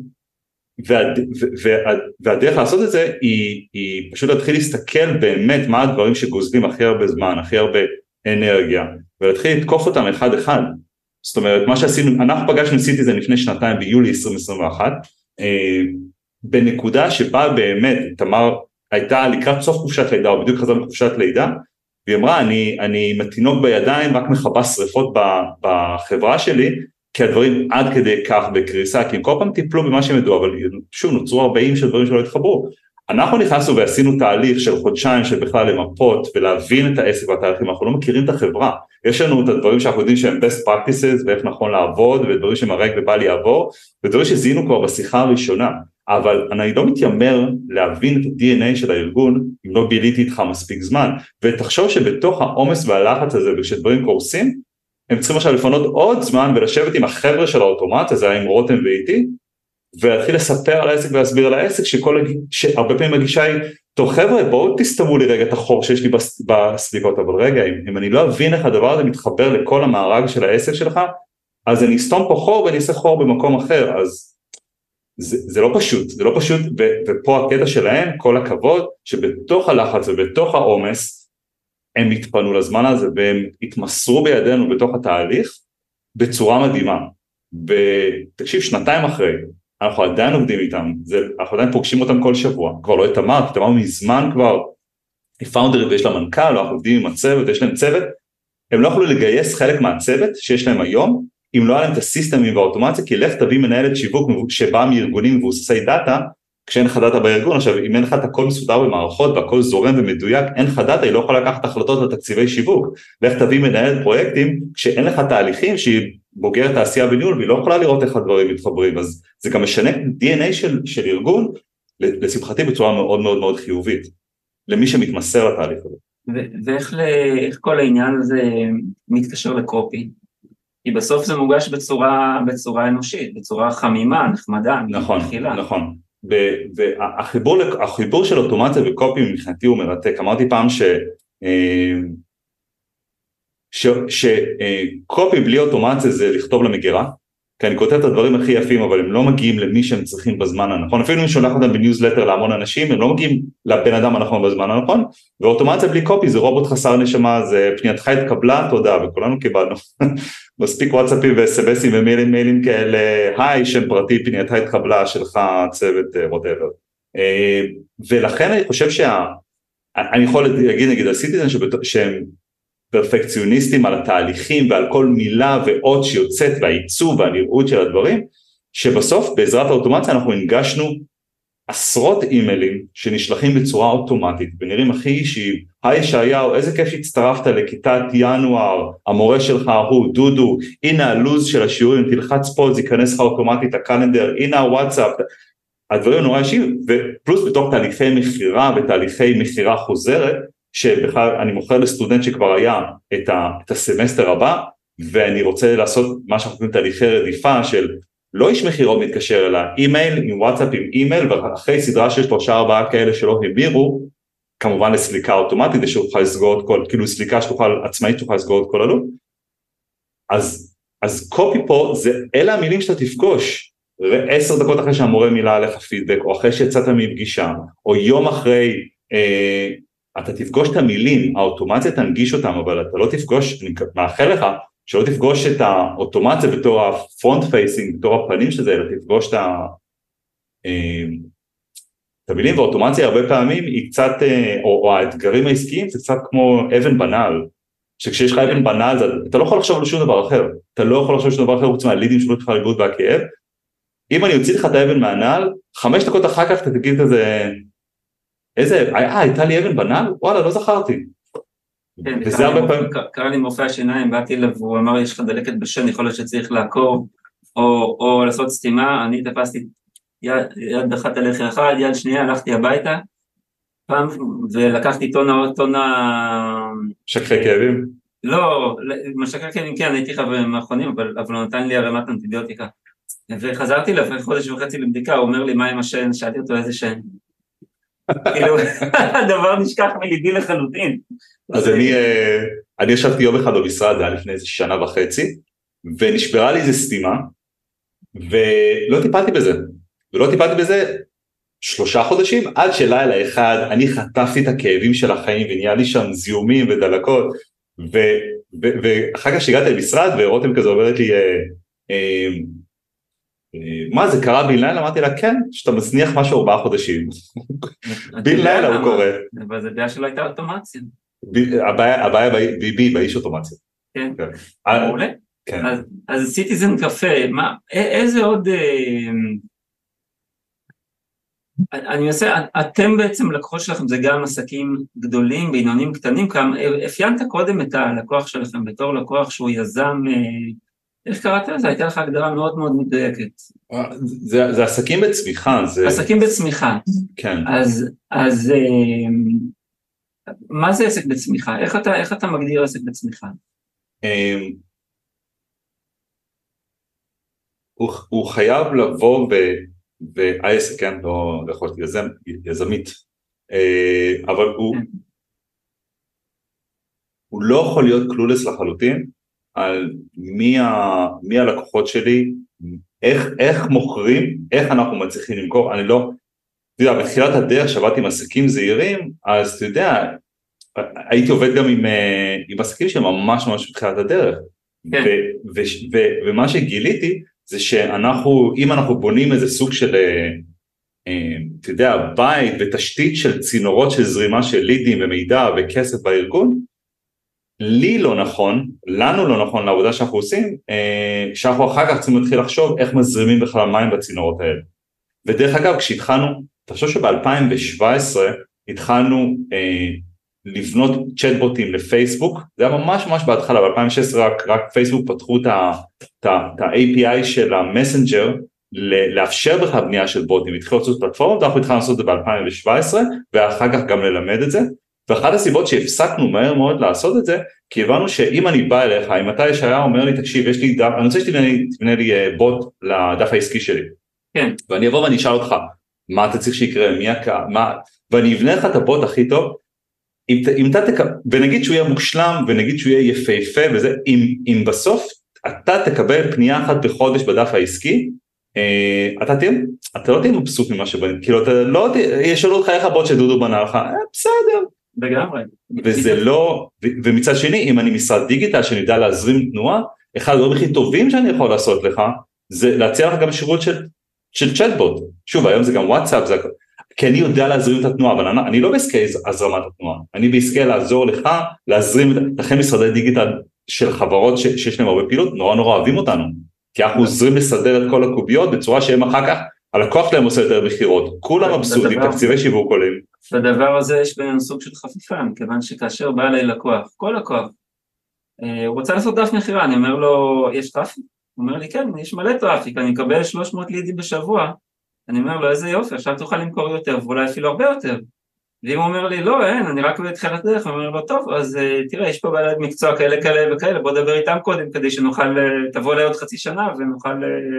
וה... וה... והדרך לעשות את זה היא, היא פשוט להתחיל להסתכל באמת מה הדברים שגוזלים הכי הרבה זמן, הכי הרבה אנרגיה, ולהתחיל לתקוף אותם אחד אחד. זאת אומרת, מה שעשינו, אנחנו פגשנו סיטיזן לפני שנתיים ביולי עשרים עשרים ואחת, אה, בנקודה שבה באמת, תמר הייתה לקראת סוף חופשת לידה, או בדיוק חזרה מחופשת לידה, והיא אמרה, אני, אני מתינוק בידיים, רק מחבה שריפות בחברה שלי, כי הדברים עד כדי כך בקריסה, כי הם כל פעם טיפלו במה שהם ידעו, אבל שוב, נוצרו ארבעים של דברים שלא התחברו. אנחנו נכנסנו ועשינו תהליך של חודשיים של בכלל למפות ולהבין את העסק והתהליכים, אנחנו לא מכירים את החברה, יש לנו את הדברים שאנחנו יודעים שהם best practices ואיך נכון לעבוד, ודברים שמרק ובא יעבור, ודברים שזיהינו כבר בשיחה הראשונה, אבל אני לא מתיימר להבין את ה-די אן איי של הארגון, אם לא ביליתי איתך מספיק זמן, ותחשוב שבתוך העומס והלחץ הזה, וכשדברים קורסים, הם צריכים עכשיו לפנות עוד זמן, ולשבת עם החבר'ה של האוטומט, זה היה עם רותם ואיתי, ולהתחיל לספר על העסק ולהסביר על העסק, שכל, שהרבה פעמים הגישה היא, טוב חבר'ה, בואו תסתמו לי רגע את החור שיש לי בסליקות, אבל רגע, אם, אם אני לא אבין איך הדבר הזה מתחבר לכל המארג של העסק שלך, אז אני אסתום פה חור ואני אעשה חור במקום אחר, אז זה, זה לא פשוט, זה לא פשוט, ו, ופה הקטע שלהם, כל הכבוד, שבתוך הלחץ ובתוך העומס, הם התפנו לזמן הזה, והם התמסרו בידינו בתוך התהליך, בצורה מדהימה, ותקשיב, שנתיים אחרי, אנחנו עדיין עובדים איתם, זה, אנחנו עדיין פוגשים אותם כל שבוע, כבר לא את תמר, כי תמר מזמן כבר, היא פאונדרית ויש לה מנכ"ל, אנחנו עובדים עם הצוות, יש להם צוות, הם לא יכולו לגייס חלק מהצוות שיש להם היום, אם לא היה להם את הסיסטמים והאוטומציה, כי לך תביא מנהלת שיווק שבא מארגונים מבוססי דאטה, כשאין לך דאטה בארגון, עכשיו אם אין לך את הכל מסודר במערכות, והכל זורם ומדויק, אין לך דאטה, היא לא יכולה לקחת החלטות לתקציבי שיווק, לך תביא מנהלת פרויקטים, כשאין לך תהליכים שהיא בוגרת תעשייה בניהול, והיא לא יכולה לראות איך הדברים מתחברים, אז זה גם משנה די אן איי של, של ארגון, לשמחתי בצורה מאוד מאוד מאוד חיובית, למי שמתמסר לתהליך הזה. ואיך איך כל העניין הזה מתקשר לקופי? כי בסוף זה מוגש בצורה, בצורה אנושית, בצורה חמימה, נחמדה, נכון, מתחילה. נכון. והחיבור, החיבור של אוטומציה וקופי מבחינתי הוא מרתק. אמרתי פעם ש... שקופי בלי אוטומציה זה לכתוב למגירה, כי אני כותב את הדברים הכי יפים, אבל הם לא מגיעים למי שהם צריכים בזמן הנכון, אפילו אם אני שולח אותם בניוזלטר להמון אנשים, הם לא מגיעים לבן אדם הנכון בזמן הנכון, ואוטומציה בלי קופי, זה רובוט חסר נשמה, זה פנייתך התקבלה, תודה, וכולנו קיבלנו, מספיק וואטסאפים וסמסים ומיילים מיילים כאלה, היי, שם פרטי, פנייתך התקבלה שלך, צוות, whatever. ולכן אני חושב שה, אני יכול להגיד, נגיד, עשיתי את זה שהם פרפקציוניסטים על התהליכים ועל כל מילה ואות שיוצאת והעיצוב והנראות של הדברים, שבסוף בעזרת האוטומציה אנחנו הנגשנו עשרות אימיילים שנשלחים בצורה אוטומטית, ונראים הכי אישיים, היי ישעיהו, איזה כיף שהצטרפת לכיתת ינואר, המורה שלך הוא דודו, הנה הלוז של השיעורים, תלחץ פה, זה ייכנס לך אוטומטית הקלנדר, הנה הוואטסאפ, הדברים נורא אישיים, ופלוס בתוך תהליכי מחירה ותהליכי מחירה חוזרת, שבכלל אני מוכר לסטודנט שכבר היה את, ה, את הסמסטר הבא, ואני רוצה לעשות מה שאנחנו קוראים תהליכי רדיפה של לא איש מחירות מתקשר אלא אימייל עם וואטסאפ עם אימייל, ואחרי סדרה של שלושה ארבעה כאלה שלא המירו, כמובן לסליקה אוטומטית, שתוכל לסגור את כל, כאילו סליקה שתוכל, עצמאית תוכל לסגור את כל עלות, אז, אז קופי פה זה אלה המילים שאתה תפגוש, עשר דקות אחרי שהמורה מילה עליך פידבק, או אחרי שיצאת מפגישה, או יום אחרי, אה, אתה תפגוש את המילים, האוטומציה תנגיש אותם, אבל אתה לא תפגוש, אני מאחל לך, שלא תפגוש את האוטומציה בתור הפרונט פייסינג, בתור הפנים שזה, אלא תפגוש את, ה, אה, את המילים, והאוטומציה הרבה פעמים היא קצת, אה, או, או האתגרים העסקיים, זה קצת כמו אבן בנל, שכשיש לך אבן בנל, אתה לא יכול לחשוב על שום דבר אחר, אתה לא יכול לחשוב על שום דבר אחר, חוץ מהלידים שלו לך לאיבוד והכאב, אם אני אוציא לך את האבן מהנעל, חמש דקות אחר כך אתה תגיד את זה, איזה, אה, הייתה לי אבן בנעל? וואלה, לא זכרתי. וזה הרבה פעמים... קרא לי מרופא השיניים, באתי אליו, והוא אמר, יש לך דלקת בשן, יכול להיות שצריך לעקור, או לעשות סתימה, אני תפסתי יד אחת הלחי אחד, יד שנייה, הלכתי הביתה, פעם, ולקחתי טונה, טונה... משככי כאבים? לא, משככי כאבים, כן, הייתי חבר מאחרונים, אבל הוא נתן לי הרמת אנטיביוטיקה. וחזרתי לפני חודש וחצי לבדיקה, הוא אומר לי מה עם השן, שאלתי אותו איזה שן. כאילו, הדבר נשכח מליבי לחלוטין. אז אני, אני ישבתי יום אחד במשרד, זה היה לפני איזה שנה וחצי, ונשברה לי איזה סתימה, ולא טיפלתי בזה, ולא טיפלתי בזה שלושה חודשים, עד שלילה אחד, אני חטפתי את הכאבים של החיים, ונהיה לי שם זיהומים ודלקות, ואחר כך שהגעתי למשרד, ורותם כזה אומרת לי, מה זה קרה בין לילה? אמרתי לה כן, שאתה מזניח משהו ארבעה חודשים, בין לילה הוא קורה. אבל זה בעיה שלא הייתה אוטומציה. הבעיה בי באיש אוטומציה. כן, מעולה. אז סיטיזן קפה, איזה עוד, אני עושה, אתם בעצם לקוחות שלכם, זה גם עסקים גדולים, בינוניים קטנים, אפיינת קודם את הלקוח שלכם בתור לקוח שהוא יזם, איך קראת לזה? הייתה לך הגדרה מאוד מאוד מדויקת. זה, זה עסקים בצמיחה. זה... עסקים בצמיחה. כן. אז, אז, מה זה עסק בצמיחה? איך אתה, איך אתה מגדיר עסק בצמיחה? הוא, הוא חייב לבוא ו... והעסק, כן, לא יכול להיות יזם, יזמית, אבל הוא, הוא לא יכול להיות קלולס לחלוטין, על מי, ה, מי הלקוחות שלי, איך, איך מוכרים, איך אנחנו מצליחים למכור, אני לא, אתה יודע, בתחילת הדרך שעבדתי עם עסקים זהירים, אז אתה יודע, הייתי עובד גם עם, עם עסקים שממש ממש בתחילת הדרך, כן. ו, ו, ו, ומה שגיליתי, זה שאנחנו, אם אנחנו בונים איזה סוג של, אתה יודע, בית ותשתית של צינורות של זרימה של לידים ומידע וכסף בארגון, לי לא נכון, לנו לא נכון לעבודה שאנחנו עושים, שאנחנו אחר כך צריכים להתחיל לחשוב איך מזרימים בכלל מים בצינורות האלה. ודרך אגב, כשהתחלנו, תחשוב שב-אלפיים שבע עשרה התחלנו לבנות צ'טבוטים לפייסבוק, זה היה ממש ממש בהתחלה, ב-אלפיים שש עשרה רק, רק פייסבוק פתחו את ה-איי פי איי של המסנג'ר, לאפשר בכלל בנייה של בוטים, התחילו לעשות פלטפורמות, אנחנו התחלנו לעשות את זה ב-אלפיים שבע עשרה, ואחר כך גם ללמד את זה, ואחת הסיבות שהפסקנו מהר מאוד לעשות את זה, כי הבנו שאם אני בא אליך, אם אתה ישעיה אומר לי, תקשיב, יש לי דף, אני רוצה שתבנה לי בוט לדף העסקי שלי, כן. ואני אבוא ואני אשאל אותך, מה אתה צריך שיקרה, מי הקה, מה, ואני אבנה לך את הבוט הכי טוב, אם, אם אתה תק... ונגיד שהוא יהיה מושלם, ונגיד שהוא יהיה יפהפה, וזה, אם, אם בסוף אתה תקבל פנייה אחת בחודש בדף העסקי, אתה תהיה, אתה לא תהיה מבסוט ממה שבנים, כאילו אתה לא, ישאלו אותך איך הבוט שדודו בנה לך, בסדר. לגמרי. וזה לא, ומצד שני, אם אני משרד דיגיטל שאני יודע להזרים תנועה, אחד הדברים הכי טובים שאני יכול לעשות לך, זה להציע לך גם שירות של, של צ'אטבוט. שוב, היום זה גם וואטסאפ, זה, כי אני יודע להזרים את התנועה, אבל אני, אני לא בעסקי הזרמת התנועה, אני בעסקי לעזור לך, להזרים לכם משרדי דיגיטל של חברות ש, שיש להם הרבה פעילות, נורא נורא אוהבים אותנו, כי אנחנו עוזרים לסדר את כל הקוביות, בצורה שהם אחר כך, הלקוח שלהם עושה יותר מחירות, כולם מבסוטים, תקציבי שיווק עולים. בדבר הזה יש בינינו סוג של חפיפה, מכיוון שכאשר בא אליי לקוח, כל לקוח, הוא רוצה לעשות דף מחירה, אני אומר לו, יש טראפיק? הוא אומר לי, כן, יש מלא טראפיק, אני מקבל שלוש מאות לידים בשבוע, אני אומר לו, איזה יופי, עכשיו תוכל למכור יותר, ואולי אפילו הרבה יותר. ואם הוא אומר לי, לא, אין, אני רק בתחילת דרך, הוא אומר לו, טוב, אז תראה, יש פה בעלת מקצוע כאלה כאלה וכאלה, בוא דבר איתם קודם, כדי שנוכל, תבוא אליי עוד חצי שנה, ונוכל,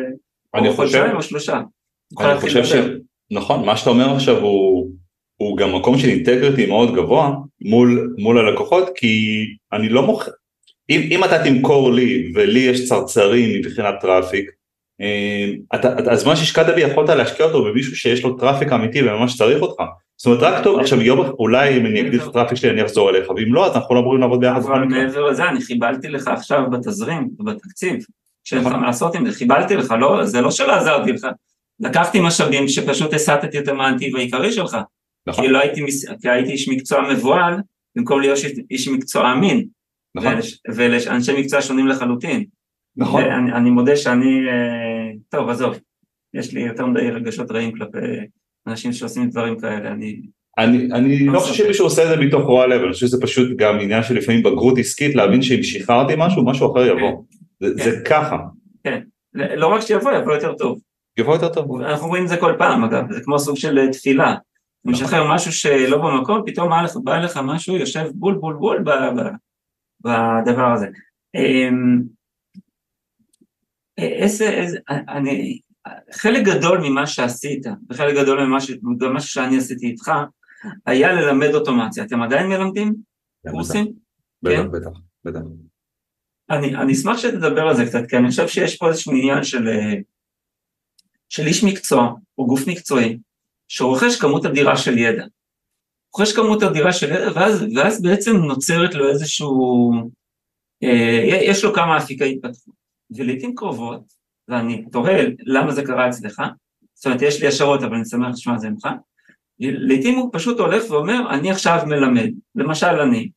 או חודשיים או שלושה. אני חושב ש... נכון, מה שאתה אומר עכשיו הוא, הוא גם מקום של אינטגריטי מאוד גבוה מול, מול הלקוחות, כי אני לא מוכר, אם, אם אתה תמכור לי, ולי יש צרצרים מבחינת טראפיק, אתה, אז מה שהשקעת בי יכולת להשקיע אותו במישהו שיש לו טראפיק אמיתי וממש צריך אותך. זאת אומרת, רק טוב, עכשיו יום, אולי אם אני אגדיל את הטראפיק שלי אני אחזור אליך, ואם לא, אז אנחנו לא אמורים לעבוד ביחד. אבל מעבר לזה, אני חיבלתי לך עכשיו בתזרים, בתקציב, שאין לך מה לעשות עם זה, חיבלתי לך, לא, זה לא שלא עזרתי לך, לקחתי משאבים שפשוט הסעתתי את המענטיב העיקרי שלך, כי לא הייתי, כי הייתי איש מקצוע מבועל, במקום להיות איש מקצוע אמין, ולאנשי מקצוע שונים לחלוטין. נכון. אני, אני מודה שאני, טוב, עזוב, יש לי יותר מדי רגשות רעים כלפי אנשים שעושים דברים כאלה, אני... אני, אני לא חושב שמישהו עושה את זה מתוך רוע לב, אני חושב שזה פשוט גם עניין של לפעמים בגרות עסקית, להבין שאם שחררתי משהו, משהו אחר יבוא. זה, זה ככה. כן, לא רק שיבוא, יבוא יותר טוב. יבוא יותר טוב. אנחנו רואים את זה כל פעם, אגב, זה כמו סוג של תפילה. אתה משחרר משהו שלא במקום, פתאום בא לך משהו, יושב בול בול בול בדבר הזה. איזה, איזה, אני, חלק גדול ממה שעשית, וחלק גדול ממה שאני עשיתי איתך, היה ללמד אוטומציה. אתם עדיין מלמדים קורסים? בטח, בטח, בטח. אני, אני אשמח שתדבר על זה קצת, כי אני חושב שיש פה איזשהו עניין של, של איש מקצוע, או גוף מקצועי, שרוכש כמות אדירה של ידע. רוכש כמות אדירה של ידע, ואז, ואז בעצם נוצרת לו איזשהו, יש לו כמה אפיקי התפתחות. ולעיתים קרובות, ואני תוהה למה זה קרה אצלך, זאת אומרת, יש לי השערות, אבל אני שמח לשמוע את זה ממך, לעיתים הוא פשוט הולך ואומר, אני עכשיו מלמד, למשל אני,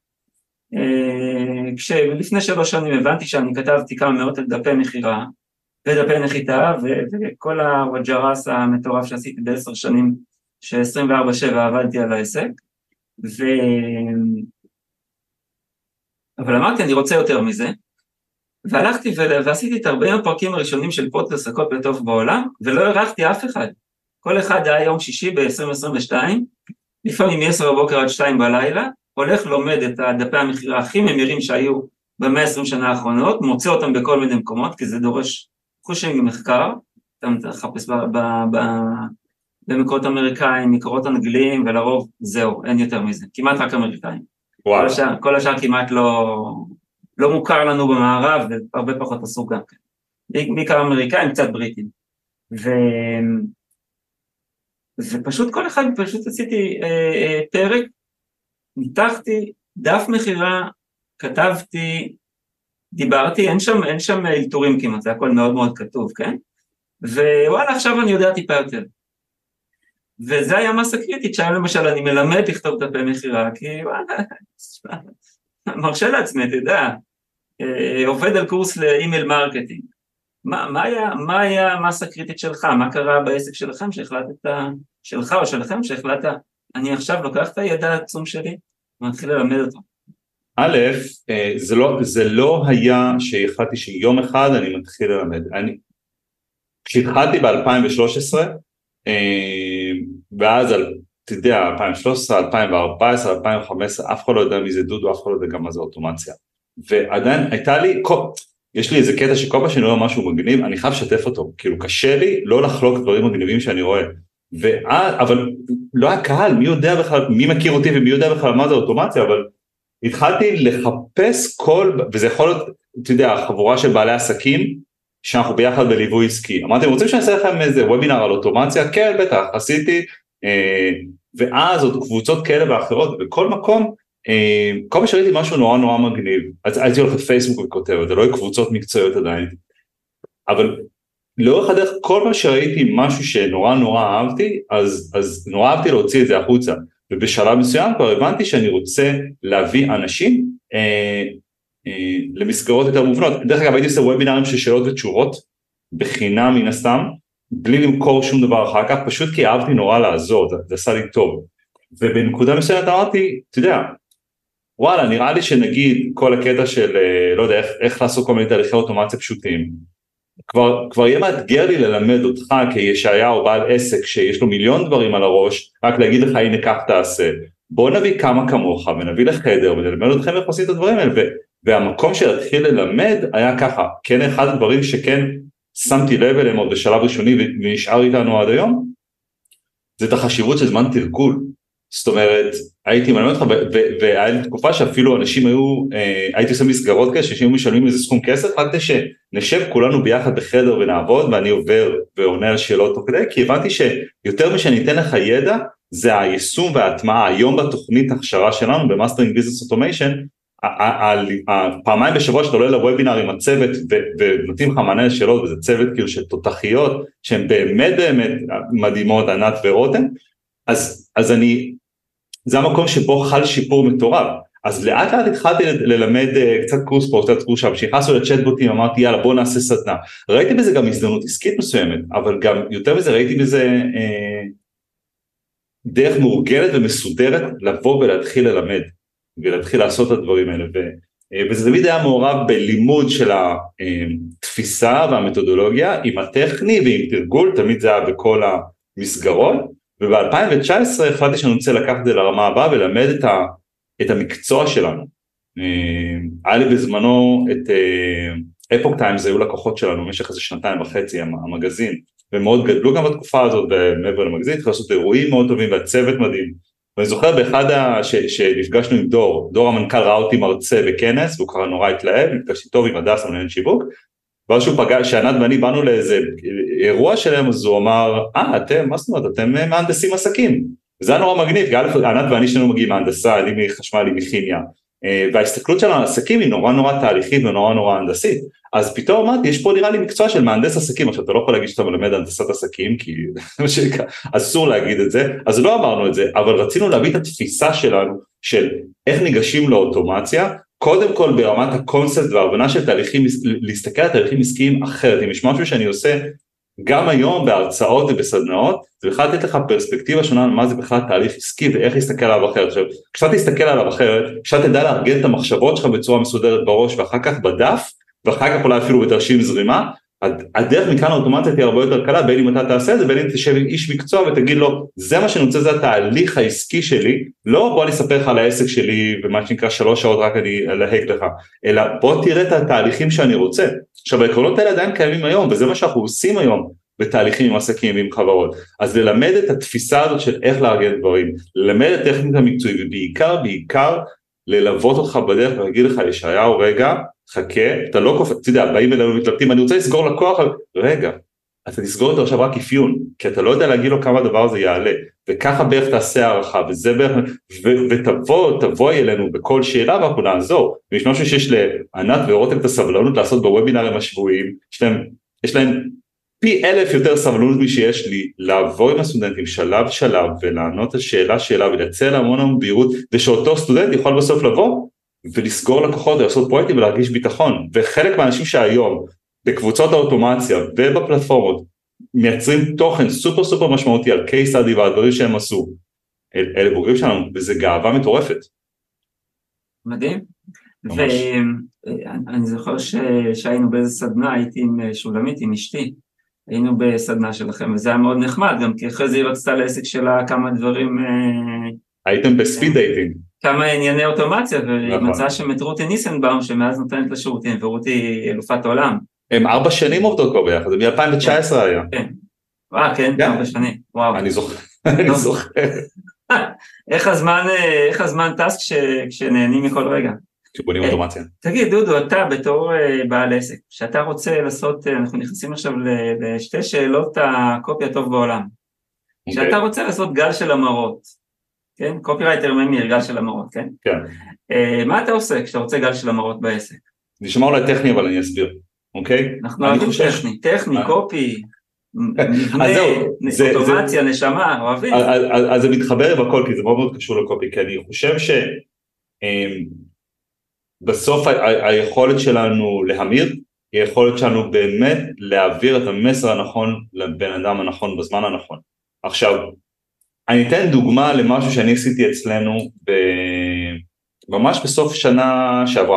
כשלפני שלוש שנים הבנתי שאני כתבתי כמה מאות דפי מחירה, ודפי נחיתה, וכל הווג'רס המטורף שעשיתי בעשר שנים, ש-עשרים וארבע שבע עבדתי על העסק, ו... אבל אמרתי, אני רוצה יותר מזה, והלכתי ועשיתי את ארבעים הפרקים הראשונים של פודקאסט הקופי הטוב בעולם, ולא ערכתי אף אחד. כל אחד היה יום שישי ב-עשרים עשרים ושתיים, לפעמים מ-עשר בבוקר עד שתיים בלילה, הולך לומד את דפי המחירה הכי ממירים שהיו ב-מאה ועשרים שנה האחרונות, מוצא אותם בכל מיני מקומות, כי זה דורש חושבים מחקר, אתה מחפש במקורות אמריקאים, מקורות אנגליים, ולרוב זהו, אין יותר מזה, כמעט רק אמריקאים. כל השאר, כל השאר כמעט לא... לא מוכר לנו במערב, והרבה פחות עשו גם כן. בעיקר אמריקאים, קצת בריטים. ו... ופשוט כל אחד, פשוט עשיתי אה, אה, פרק, ניתחתי, דף מחירה, כתבתי, דיברתי, אין שם, אין שם אלתורים כמעט, זה הכל מאוד מאוד כתוב, כן? ווואלה, עכשיו אני יודע טיפה יותר. וזה היה מסה קריטית, שהיום למשל אני מלמד לכתוב דפי מחירה, כי וואלה, מרשה לעצמי, אתה יודע, עובד על קורס לאימייל מרקטינג. מה, מה היה, מה היה המסה קריטית שלך? מה קרה בעסק שלכם שהחלטת, שלך או שלכם שהחלטת, אני עכשיו לוקח את הידע העצום שלי ומתחיל ללמד אותו? א', זה לא, זה לא היה שהחלטתי שיום אחד אני מתחיל ללמד. אני, כשהתחלתי ב-אלפיים ושלוש עשרה, ואז אתה יודע, אלפיים ושלוש עשרה, אלפיים וארבע עשרה, אלפיים וחמש עשרה, אף אחד לא יודע מי זה דודו, אף אחד לא יודע גם מה זה אוטומציה. ועדיין הייתה לי, יש לי איזה קטע שכל פעם שאני רואה משהו מגניב, אני חייב לשתף אותו, כאילו קשה לי לא לחלוק דברים מגניבים שאני רואה, אבל לא היה קהל, מי יודע בכלל, מי מכיר אותי ומי יודע בכלל מה זה אוטומציה, אבל התחלתי לחפש כל, וזה יכול להיות, אתה יודע, חבורה של בעלי עסקים, שאנחנו ביחד בליווי עסקי. אמרתי, רוצים שאני אעשה לכם איזה וובינר על אוטומציה? כן, בטח, עשיתי, ואז עוד קבוצות כאלה ואחרות, ובכל מקום, כל מה שראיתי משהו נורא נורא מגניב, אז הייתי הולך לפייסבוק וכותב, זה לא יהיו קבוצות מקצועיות עדיין, אבל לאורך הדרך, כל מה שראיתי משהו שנורא נורא אהבתי, אז, אז נורא אהבתי להוציא את זה החוצה, ובשלב מסוים כבר הבנתי שאני רוצה להביא אנשים אה, אה, למסגרות יותר מובנות. דרך אגב, הייתי עושה וובינרים של שאלות ותשובות, בחינם מן הסתם, בלי למכור שום דבר אחר כך, פשוט כי אהבתי נורא לעזור, זה, זה עשה לי טוב. ובנקודה מסוימת אמרתי, אתה יודע, וואלה, נראה לי שנגיד כל הקטע של, לא יודע, איך, איך לעשות כל מיני תהליכי אוטומציה פשוטים, כבר, כבר יהיה מאתגר לי ללמד אותך כישעיהו בעל עסק שיש לו מיליון דברים על הראש, רק להגיד לך, הנה כך תעשה, בוא נביא כמה כמוך ונביא לחדר ונלמד אתכם איך עושים את הדברים האלה, והמקום שלהתחיל ללמד היה ככה, כן אחד הדברים שכן שמתי לב אליהם עוד בשלב ראשוני ונשאר איתנו עד היום, זה את החשיבות של זמן תרגול. זאת אומרת, הייתי מלמד אותך, והיה לי תקופה שאפילו אנשים היו, הייתי עושה מסגרות כאלה, שאנשים משלמים איזה סכום כסף, רק שנשב כולנו ביחד בחדר ונעבוד, ואני עובר ועונה על שאלות תוך כדי, כי הבנתי שיותר משאני אתן לך ידע, זה היישום וההטמעה, היום בתוכנית הכשרה שלנו, במאסטרינג ביזנס אוטומיישן, הפעמיים בשבוע שאתה עולה לוובינר עם הצוות, ונותנים לך מענה לשאלות, וזה צוות כאילו של תותחיות, שהן באמת באמת מדהימות, ענת ורותם, אז, אז אני, זה המקום שבו חל שיפור מטורף, אז לאט לאט התחלתי ללמד קצת קורס פה, קצת קורס שם, כשנכנסו לצ'טבוטים, אמרתי יאללה בוא נעשה סדנה, ראיתי בזה גם הזדמנות עסקית מסוימת, אבל גם יותר מזה ראיתי בזה אה, דרך מאורגנת ומסודרת, לבוא ולהתחיל ללמד, ולהתחיל לעשות את הדברים האלה, ו, אה, וזה תמיד היה מעורב בלימוד של התפיסה והמתודולוגיה, עם הטכני ועם תרגול, תמיד זה היה בכל המסגרות, וב-אלפיים תשע עשרה החלטתי שאני רוצה לקחת את זה לרמה הבאה ולמד את, ה, את המקצוע שלנו. היה לי בזמנו את אפוק טיימס, היו לקוחות שלנו במשך איזה שנתיים וחצי, המגזין, ומאוד גדלו גם בתקופה הזאת, ומעבר למגזין, התחילו לעשות אירועים מאוד טובים, והצוות מדהים. ואני זוכר באחד ה... ש... שנפגשנו עם דור, דור המנכ"ל ראה אותי מרצה בכנס, והוא ככה נורא התלהב, נפגשתי טוב עם הדס, מנהל שיווק, ואז שהוא פגע, שענת ואני באנו לאיזה אירוע שלהם, אז הוא אמר, אה, אתם, מה זאת אומרת, אתם מהנדסים עסקים. וזה היה נורא מגניב, כי ענת ואני שלנו מגיעים מהנדסה, אני מחשמל, אני מכימיה, וההסתכלות שלנו על עסקים היא נורא נורא תהליכית ונורא נורא הנדסית. אז פתאום אמרתי, יש פה נראה לי מקצוע של מהנדס עסקים, עכשיו אתה לא יכול להגיד שאתה מלמד הנדסת עסקים, כי אסור להגיד את זה, אז לא אמרנו את זה, אבל רצינו להביא את התפיסה שלנו, של איך ניגשים לאוטומציה, קודם כל ברמת הקונספט וההבנה של תהליכים, להסתכל על תהליכים עסקיים אחרת, אם יש משהו שאני עושה גם היום בהרצאות ובסדנאות, זה בכלל לתת לך פרספקטיבה שונה על מה זה בכלל תהליך עסקי ואיך להסתכל עליו אחרת. עכשיו, כשאתה תסתכל עליו אחרת, כשאתה תדע לארגן את המחשבות שלך בצורה מסודרת בראש, ואחר כך בדף, ואחר כך אולי אפילו בתרשים זרימה, הדרך מכאן האוטומציה תהיה הרבה יותר קלה, בין אם אתה תעשה את זה, בין אם תשב עם איש מקצוע ותגיד לו, זה מה שאני רוצה, זה התהליך העסקי שלי, לא בוא אני אספר לך על העסק שלי, ומה שנקרא שלוש שעות רק אני אלהק לך, אלא בוא תראה את התהליכים שאני רוצה. עכשיו, העקרונות האלה עדיין קיימים היום, וזה מה שאנחנו עושים היום בתהליכים עם עסקים ועם חברות. אז ללמד את התפיסה הזאת של איך לארגן דברים, ללמד את טכניקה מקצועית, ובעיקר, בעיקר, ללוות אותך בדרך ולהגיד לך, ישעיהו, רגע, חכה, אתה לא קופץ, אתה יודע, באים אלינו מתלבטים, אני רוצה לסגור לקוח, רגע, אתה תסגור אותו עכשיו רק אפיון, כי אתה לא יודע להגיד לו כמה הדבר הזה יעלה, וככה בערך תעשה הערכה, וזה בערך, ותבוא, תבואי אלינו בכל שאלה, ואנחנו נעזור, ויש משהו שיש לענת ורותם את הסבלנות לעשות בוובינרים השבועיים, יש להם, יש להם פי אלף יותר סבלנות משיש לי, לעבור עם הסטודנטים שלב שלב, ולענות על שאלה שאלה, ולייצר להמון המון בהירות, ושאותו סטודנט יכול בסוף לבוא, ולסגור לקוחות, ולעשות פרויקטים, ולהרגיש ביטחון, וחלק מהאנשים שהיום, בקבוצות האוטומציה, ובפלטפורמות, מייצרים תוכן סופר סופר משמעותי, על case study והדברים שהם עשו, אלה בוגרים שלנו, וזה גאווה מטורפת. מדהים. ואני זוכר שהיינו באיזה סדנה, הייתי עם שולמית, עם אשתי, היינו בסדנה שלכם, וזה היה מאוד נחמד, גם כי אחרי זה היא רצתה לעסק שלה כמה דברים... הייתם בספיד דייטינג. כמה ענייני אוטומציה, והיא מצאה שם את רותי ניסנבאום, שמאז נותנת לשירותים, ורותי אלופת העולם. הם ארבע שנים עובדות כבר ביחד, זה מ-אלפיים תשע עשרה היה. כן, וואו, כן, ארבע שנים, וואו. אני זוכר, אני זוכר. איך הזמן טס כשנהנים מכל רגע? כשבונים אוטומציה. תגיד, דודו, אתה בתור בעל עסק, שאתה רוצה לעשות, אנחנו נכנסים עכשיו לשתי שאלות הקופי הטוב בעולם. שאתה רוצה לעשות גל של המרות, כן? קופירייטר ממיר, גל של המרות, כן? כן. מה אתה עושה כשאתה רוצה גל של המרות בעסק? נשמע אולי טכני, אבל אני אסביר, אוקיי? אנחנו אוהבים טכני, טכני, קופי, מבנה, אוטומציה, נשמה, אוהבים. אז זה מתחבר בכל, כי זה מאוד מאוד קשור לקופי, כי אני חושב שבסוף היכולת שלנו להמיר, היא היכולת שלנו באמת להעביר את המסר הנכון לבן אדם הנכון בזמן הנכון. עכשיו, אני אתן דוגמה למשהו שאני עשיתי אצלנו ממש בסוף שנה שעברה.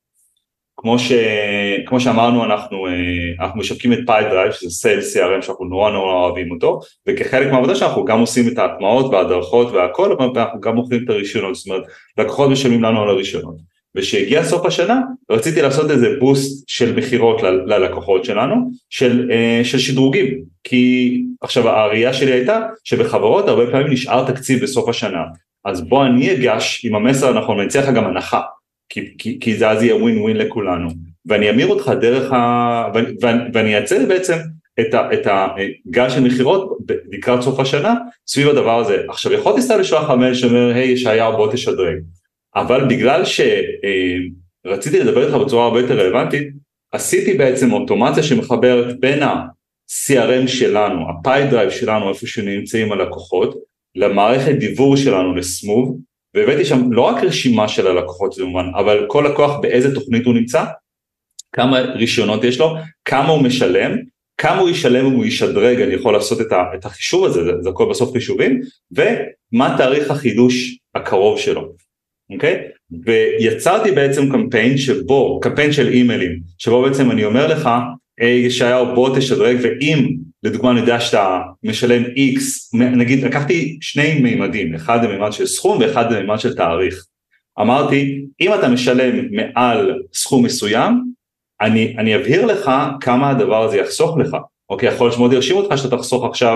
כמו, ש... כמו שאמרנו, אנחנו, אנחנו משווקים את פיידרייב, שזה סייל סי אר אם שאנחנו נורא נורא אוהבים אותו, וכחלק מהעבודה שאנחנו גם עושים את ההטמעות וההדרכות והכל, ואנחנו גם מוכרים את הרישיונות, זאת אומרת, לקוחות משלמים לנו על הרישיונות. ושהגיע סוף השנה, רציתי לעשות איזה בוסט של מחירות ל- ללקוחות שלנו, של, של שדרוגים, כי עכשיו הראייה שלי הייתה, שבחברות הרבה פעמים נשאר תקציב בסוף השנה, אז בוא אני אגש עם המסר הנכון, ואני צריך גם הנחה, כי, כי, כי זה אז יהיה ווין ווין לכולנו, ואני אמיר אותך דרך ה... ואני, ואני אעצל בעצם את, ה, את הגל של מחירות לקראת סוף השנה, סביב הדבר הזה. עכשיו יכולתי סתם לשלוח המייל שאומר, היי ישעיהו בוא תשדרג, אבל בגלל שרציתי לדבר איתך בצורה הרבה יותר רלוונטית, עשיתי בעצם אוטומציה שמחברת בין ה-סי אר אם שלנו, הפיידרייב שלנו, איפה שנמצאים הלקוחות, למערכת דיבור שלנו לסמוב, והבאתי שם לא רק רשימה של הלקוחות, זה מובן, אבל כל לקוח באיזה תוכנית הוא נמצא, כמה רישיונות יש לו, כמה הוא משלם, כמה הוא ישלם אם הוא ישדרג, אני יכול לעשות את, ה, את החישוב הזה, זה, זה הכל בסוף חישובים, ומה תאריך החידוש הקרוב שלו, אוקיי? ויצרתי בעצם קמפיין שבו, קמפיין של אימיילים, שבו בעצם אני אומר לך, היי ישעיהו בוא תשדרג, ואם לדוגמה אני יודע שאתה משלם X, נגיד לקחתי שני מימדים, אחד המימד של סכום ואחד המימד של תאריך, אמרתי אם אתה משלם מעל סכום מסוים, אני, אני אבהיר לך כמה הדבר הזה יחסוך לך, אוקיי, יכול להיות שמאוד ירשים אותך שאתה תחסוך עכשיו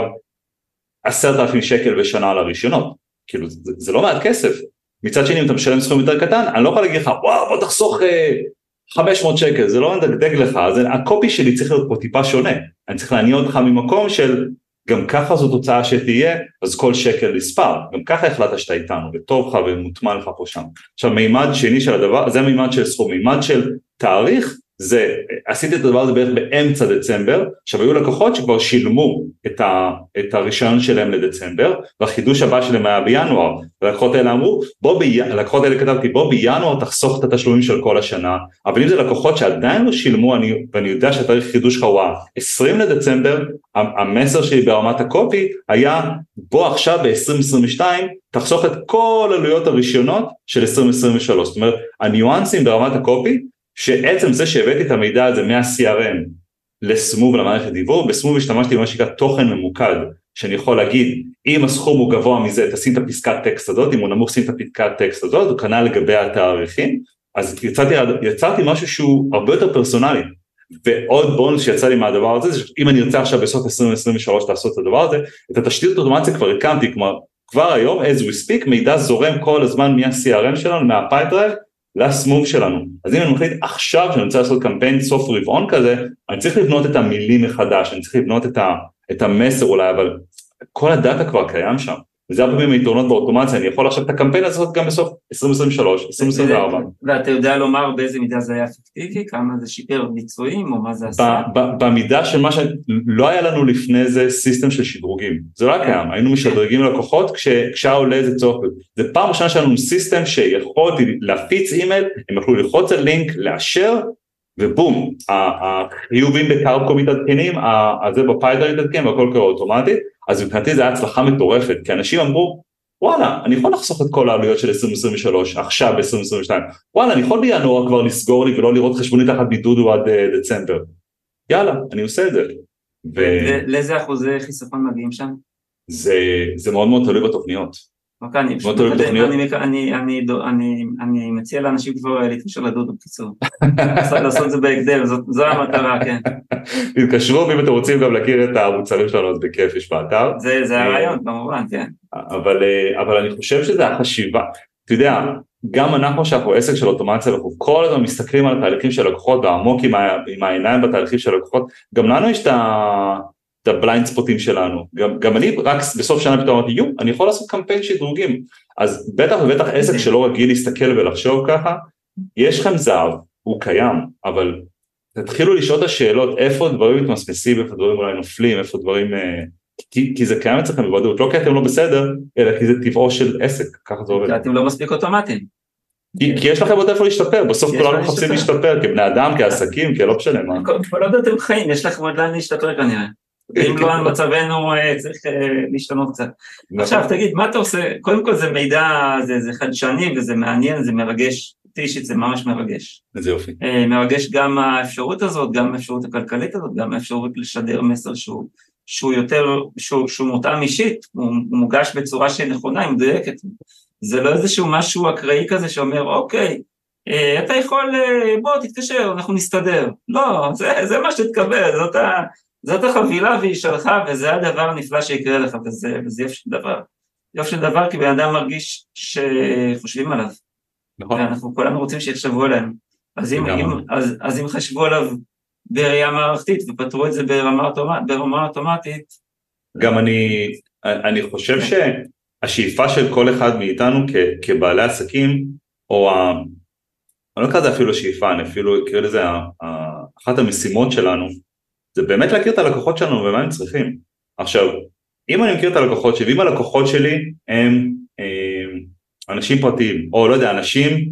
עשרת אלפים שקל בשנה על הרישיונות, כאילו זה, זה לא מעט כסף, מצד שני אם אתה משלם סכום יותר קטן, אני לא יכול להגיד לך וואו בוא תחסוך אה, חמש מאות שקל, זה לא מדגדג לך, אז הקופי שלי צריך להיות פה טיפה שונה, אני צריך להניע אותך ממקום של גם ככה זו תוצאה שתהיה, אז כל שקל נספר, גם ככה החלטת שאתה איתנו, וטוב לך ומוטמע לך פה שם. עכשיו מימד שני של הדבר, זה מימד של סכום, מימד של תאריך, זה, עשיתי את הדבר הזה בערך באמצע דצמבר, עכשיו היו לקוחות שכבר שילמו את, ה, את הרישיון שלהם לדצמבר, והחידוש הבא שלהם היה בינואר, והלקוחות האלה אמרו, בוא בי, הלקוחות האלה כתבתי, בוא בינואר תחסוך את התשלומים של כל השנה, אבל אם זה לקוחות שעדיין לא שילמו, אני, ואני יודע שהתאריך חידוש שלך הוא עשרים לדצמבר, המסר שלי ברמת הקופי היה, בוא עכשיו ב-עשרים עשרים ושתיים, תחסוך את כל עלויות הרישיונות של עשרים עשרים ושלוש, זאת אומרת, הניואנסים ברמת הקופי, שעצם זה שהבאתי את המידע הזה מה-סי אר אם לסמוב למערכת דיבור, בסמוב השתמשתי במה שנקרא תוכן ממוקד, שאני יכול להגיד, אם הסכום הוא גבוה מזה, תשים את הפסקת טקסט הזאת, אם הוא נמוך, שים את הפסקת טקסט הזאת, הוא כנ"ל לגבי התאריכים, אז יצרתי, יצרתי משהו שהוא הרבה יותר פרסונלי, ועוד בונוס שיצא לי מהדבר הזה, זה שאם אני ארצה עכשיו בסוף עשרים עשרים ושלוש לעשות את הדבר הזה, את התשתית אוטומציה כבר הקמתי, כלומר, כבר היום, as we speak, מידע זורם כל הזמן מה-סי אר אם שלנו, מה-פיידרייב, לסמוב שלנו. אז אם אני מחליט עכשיו שאני רוצה לעשות קמפיין סוף רבעון כזה, אני צריך לבנות את המילים מחדש, אני צריך לבנות את, ה, את המסר אולי, אבל כל הדאטה כבר קיים שם. וזה הרבה פעמים היתרונות באוטומציה, אני יכול עכשיו את הקמפיין לעשות גם בסוף עשרים עשרים ושלוש, עשרים עשרים וארבע. ואתה יודע לומר באיזה מידה זה היה אפקטיבי, כמה זה שיפר ביצועים או מה זה עשה? במידה של מה שלא היה לנו לפני זה סיסטם של שדרוגים, זה לא היה קיים, היינו משדרגים ללקוחות כשהיה עולה איזה צורך, זה פעם ראשונה שלנו סיסטם שיכולתי להפיץ אימייל, הם יכלו ללחוץ על לינק, לאשר, ובום, החיובים בקרבקו מתעדכנים, זה בפיידר מתעדכן והכל קורה אוטומטית, אז מבחינתי זה היה הצלחה מטורפת, כי אנשים אמרו, וואלה, אני יכול לחסוך את כל העלויות של עשרים עשרים ושלוש, עכשיו ב-עשרים עשרים ושתיים, וואלה, אני יכול בינואר כבר לסגור לי ולא לראות חשבונית תחת בידוד עד דצמבר, יאללה, אני עושה את זה. לאיזה אחוזי חיסכון מגיעים שם? זה מאוד מאוד תלוי בתוכניות. אני מציע לאנשים כבר להתקשר לדודו בקיצור, לעשות את זה בהקדם, זו המטרה, כן. תתקשרו, ואם אתם רוצים גם להכיר את המוצרים שלנו, אז בכיף יש באתר. זה הרעיון, כמובן, כן. אבל אני חושב שזה החשיבה, אתה יודע, גם אנחנו שאנחנו עסק של אוטומציה, אנחנו כל הזמן מסתכלים על התהליכים של לקוחות, והעמוק עם, ה, עם העיניים בתהליכים של לקוחות, גם לנו יש את הבליינד ספוטים שלנו, גם, גם אני רק בסוף שנה פתאום אמרתי, יו, אני יכול לעשות קמפיין שדרוגים, אז בטח ובטח עסק שלא רגיל להסתכל ולחשוב ככה, יש לכם זהב, הוא קיים, אבל תתחילו לשאול את השאלות, איפה דברים מתמסמסים, איפה דברים אולי נופלים, איפה דברים, כי, כי זה קיים אצלכם בוודאות, לא כי אתם לא בסדר, אלא כי זה טבעו של עסק, ככה זה עובד. כי אתם לא מספיק אוטומטיים. כי, כי יש לכם עוד איפה להשתפר, בסוף כולנו מחפשים להשתפר, כבני אדם, כעסקים, כי לא משנה מה. כל עוד אתם חיים, יש לכם עוד לאן להשתפר כנראה. אם לא, מצבנו צריך להשתנות קצת. עכשיו, תגיד, מה אתה עושה? קודם כל זה מידע, זה חדשני וזה מעניין, זה מרגש. אישית זה ממש מרגש. זה יופי. מרגש גם האפשרות הזאת, גם האפשרות הכלכלית הזאת, גם האפשרות לשדר מסר שהוא, שהוא יותר, שהוא, שהוא מותאם אישית, הוא מוגש בצורה שהיא נכונה, היא מדויקת. זה לא איזשהו משהו אקראי כזה שאומר, אוקיי, אתה יכול, בוא תתקשר, אנחנו נסתדר. לא, זה, זה מה שתקבל, זאת, ה, זאת החבילה והיא שלך, וזה הדבר הנפלא שיקרה לך, וזה, וזה יופי של דבר. יופי של דבר, כי בן אדם מרגיש שחושבים עליו. נכון. אנחנו כולנו רוצים שיחשבו עליהם. אז אם, אם, אז, אז אם חשבו עליו בראייה מערכתית, ופתרו את זה ברמה, אוטומט, ברמה אוטומטית. גם אני, אני חושב שהשאיפה של כל אחד מאיתנו כ, כבעלי עסקים, או ה... אני לא אקרא לזה אפילו שאיפה, אני אפילו אקרא לזה, אחת המשימות שלנו, זה באמת להכיר את הלקוחות שלנו ומה הם צריכים. עכשיו, אם אני מכיר את הלקוחות שלי, ואם הלקוחות שלי הם... הם אנשים פרטיים, או לא יודע, אנשים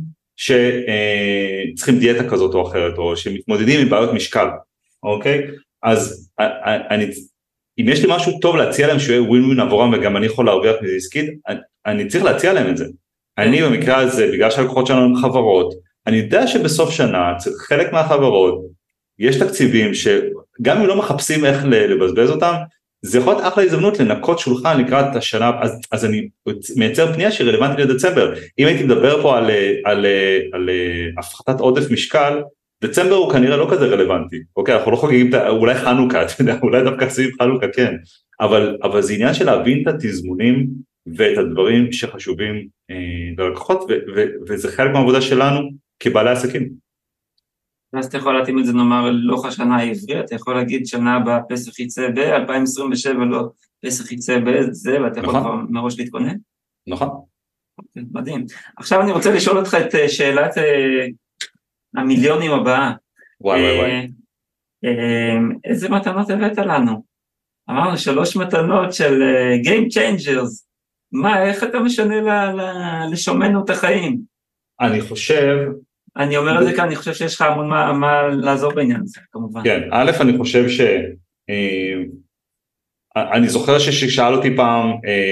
שצריכים דיאטה כזאת או אחרת, או שמתמודדים עם בעיות משקל, אוקיי? אז אני, אם יש לי משהו טוב להציע להם שהוא יהיה ווין ווין עבורם, וגם אני יכול להרוויח מזה עסקית, אני צריך להציע להם את זה. אני במקרה הזה, בגלל שהלקוחות שלנו הם חברות, אני יודע שבסוף שנה, חלק מהחברות, יש תקציבים שגם אם לא מחפשים איך לבזבז אותם, זה יכול להיות אחלה הזדמנות לנקות שולחן לקראת השנה, אז, אז אני מייצר פנייה שהיא רלוונטית לדצמבר. אם הייתי מדבר פה על, על, על, על הפחתת עודף משקל, דצמבר הוא כנראה לא כזה רלוונטי. אוקיי, אנחנו לא חוגגים, אולי חנוכה, אתה יודע, אולי דווקא סביב חנוכה, כן. אבל, אבל זה עניין של להבין את התזמונים ואת הדברים שחשובים אה, ללקוחות, ו, ו, וזה חלק מהעבודה שלנו כבעלי עסקים. אז אתה יכול להתאים את זה, נאמר, לא השנה העברי, אתה יכול להגיד שנה הבאה פסח יצא ב-אלפיים עשרים ושבע, לא פסח יצא בזה, ואתה יכול כבר מראש להתכונן. נכון. מדהים. עכשיו אני רוצה לשאול אותך את שאלת המיליונים הבאה. וואי וואי וואי. איזה מתנות הבאת לנו? אמרנו שלוש מתנות של Game Changers. מה, איך אתה משנה לשומנו את החיים? אני חושב... אני אומר את זה כאן, אני חושב שיש לך המון מה, מה לעזור בעניין הזה, כמובן. כן, א', אני חושב ש... אני זוכר ששאל אותי פעם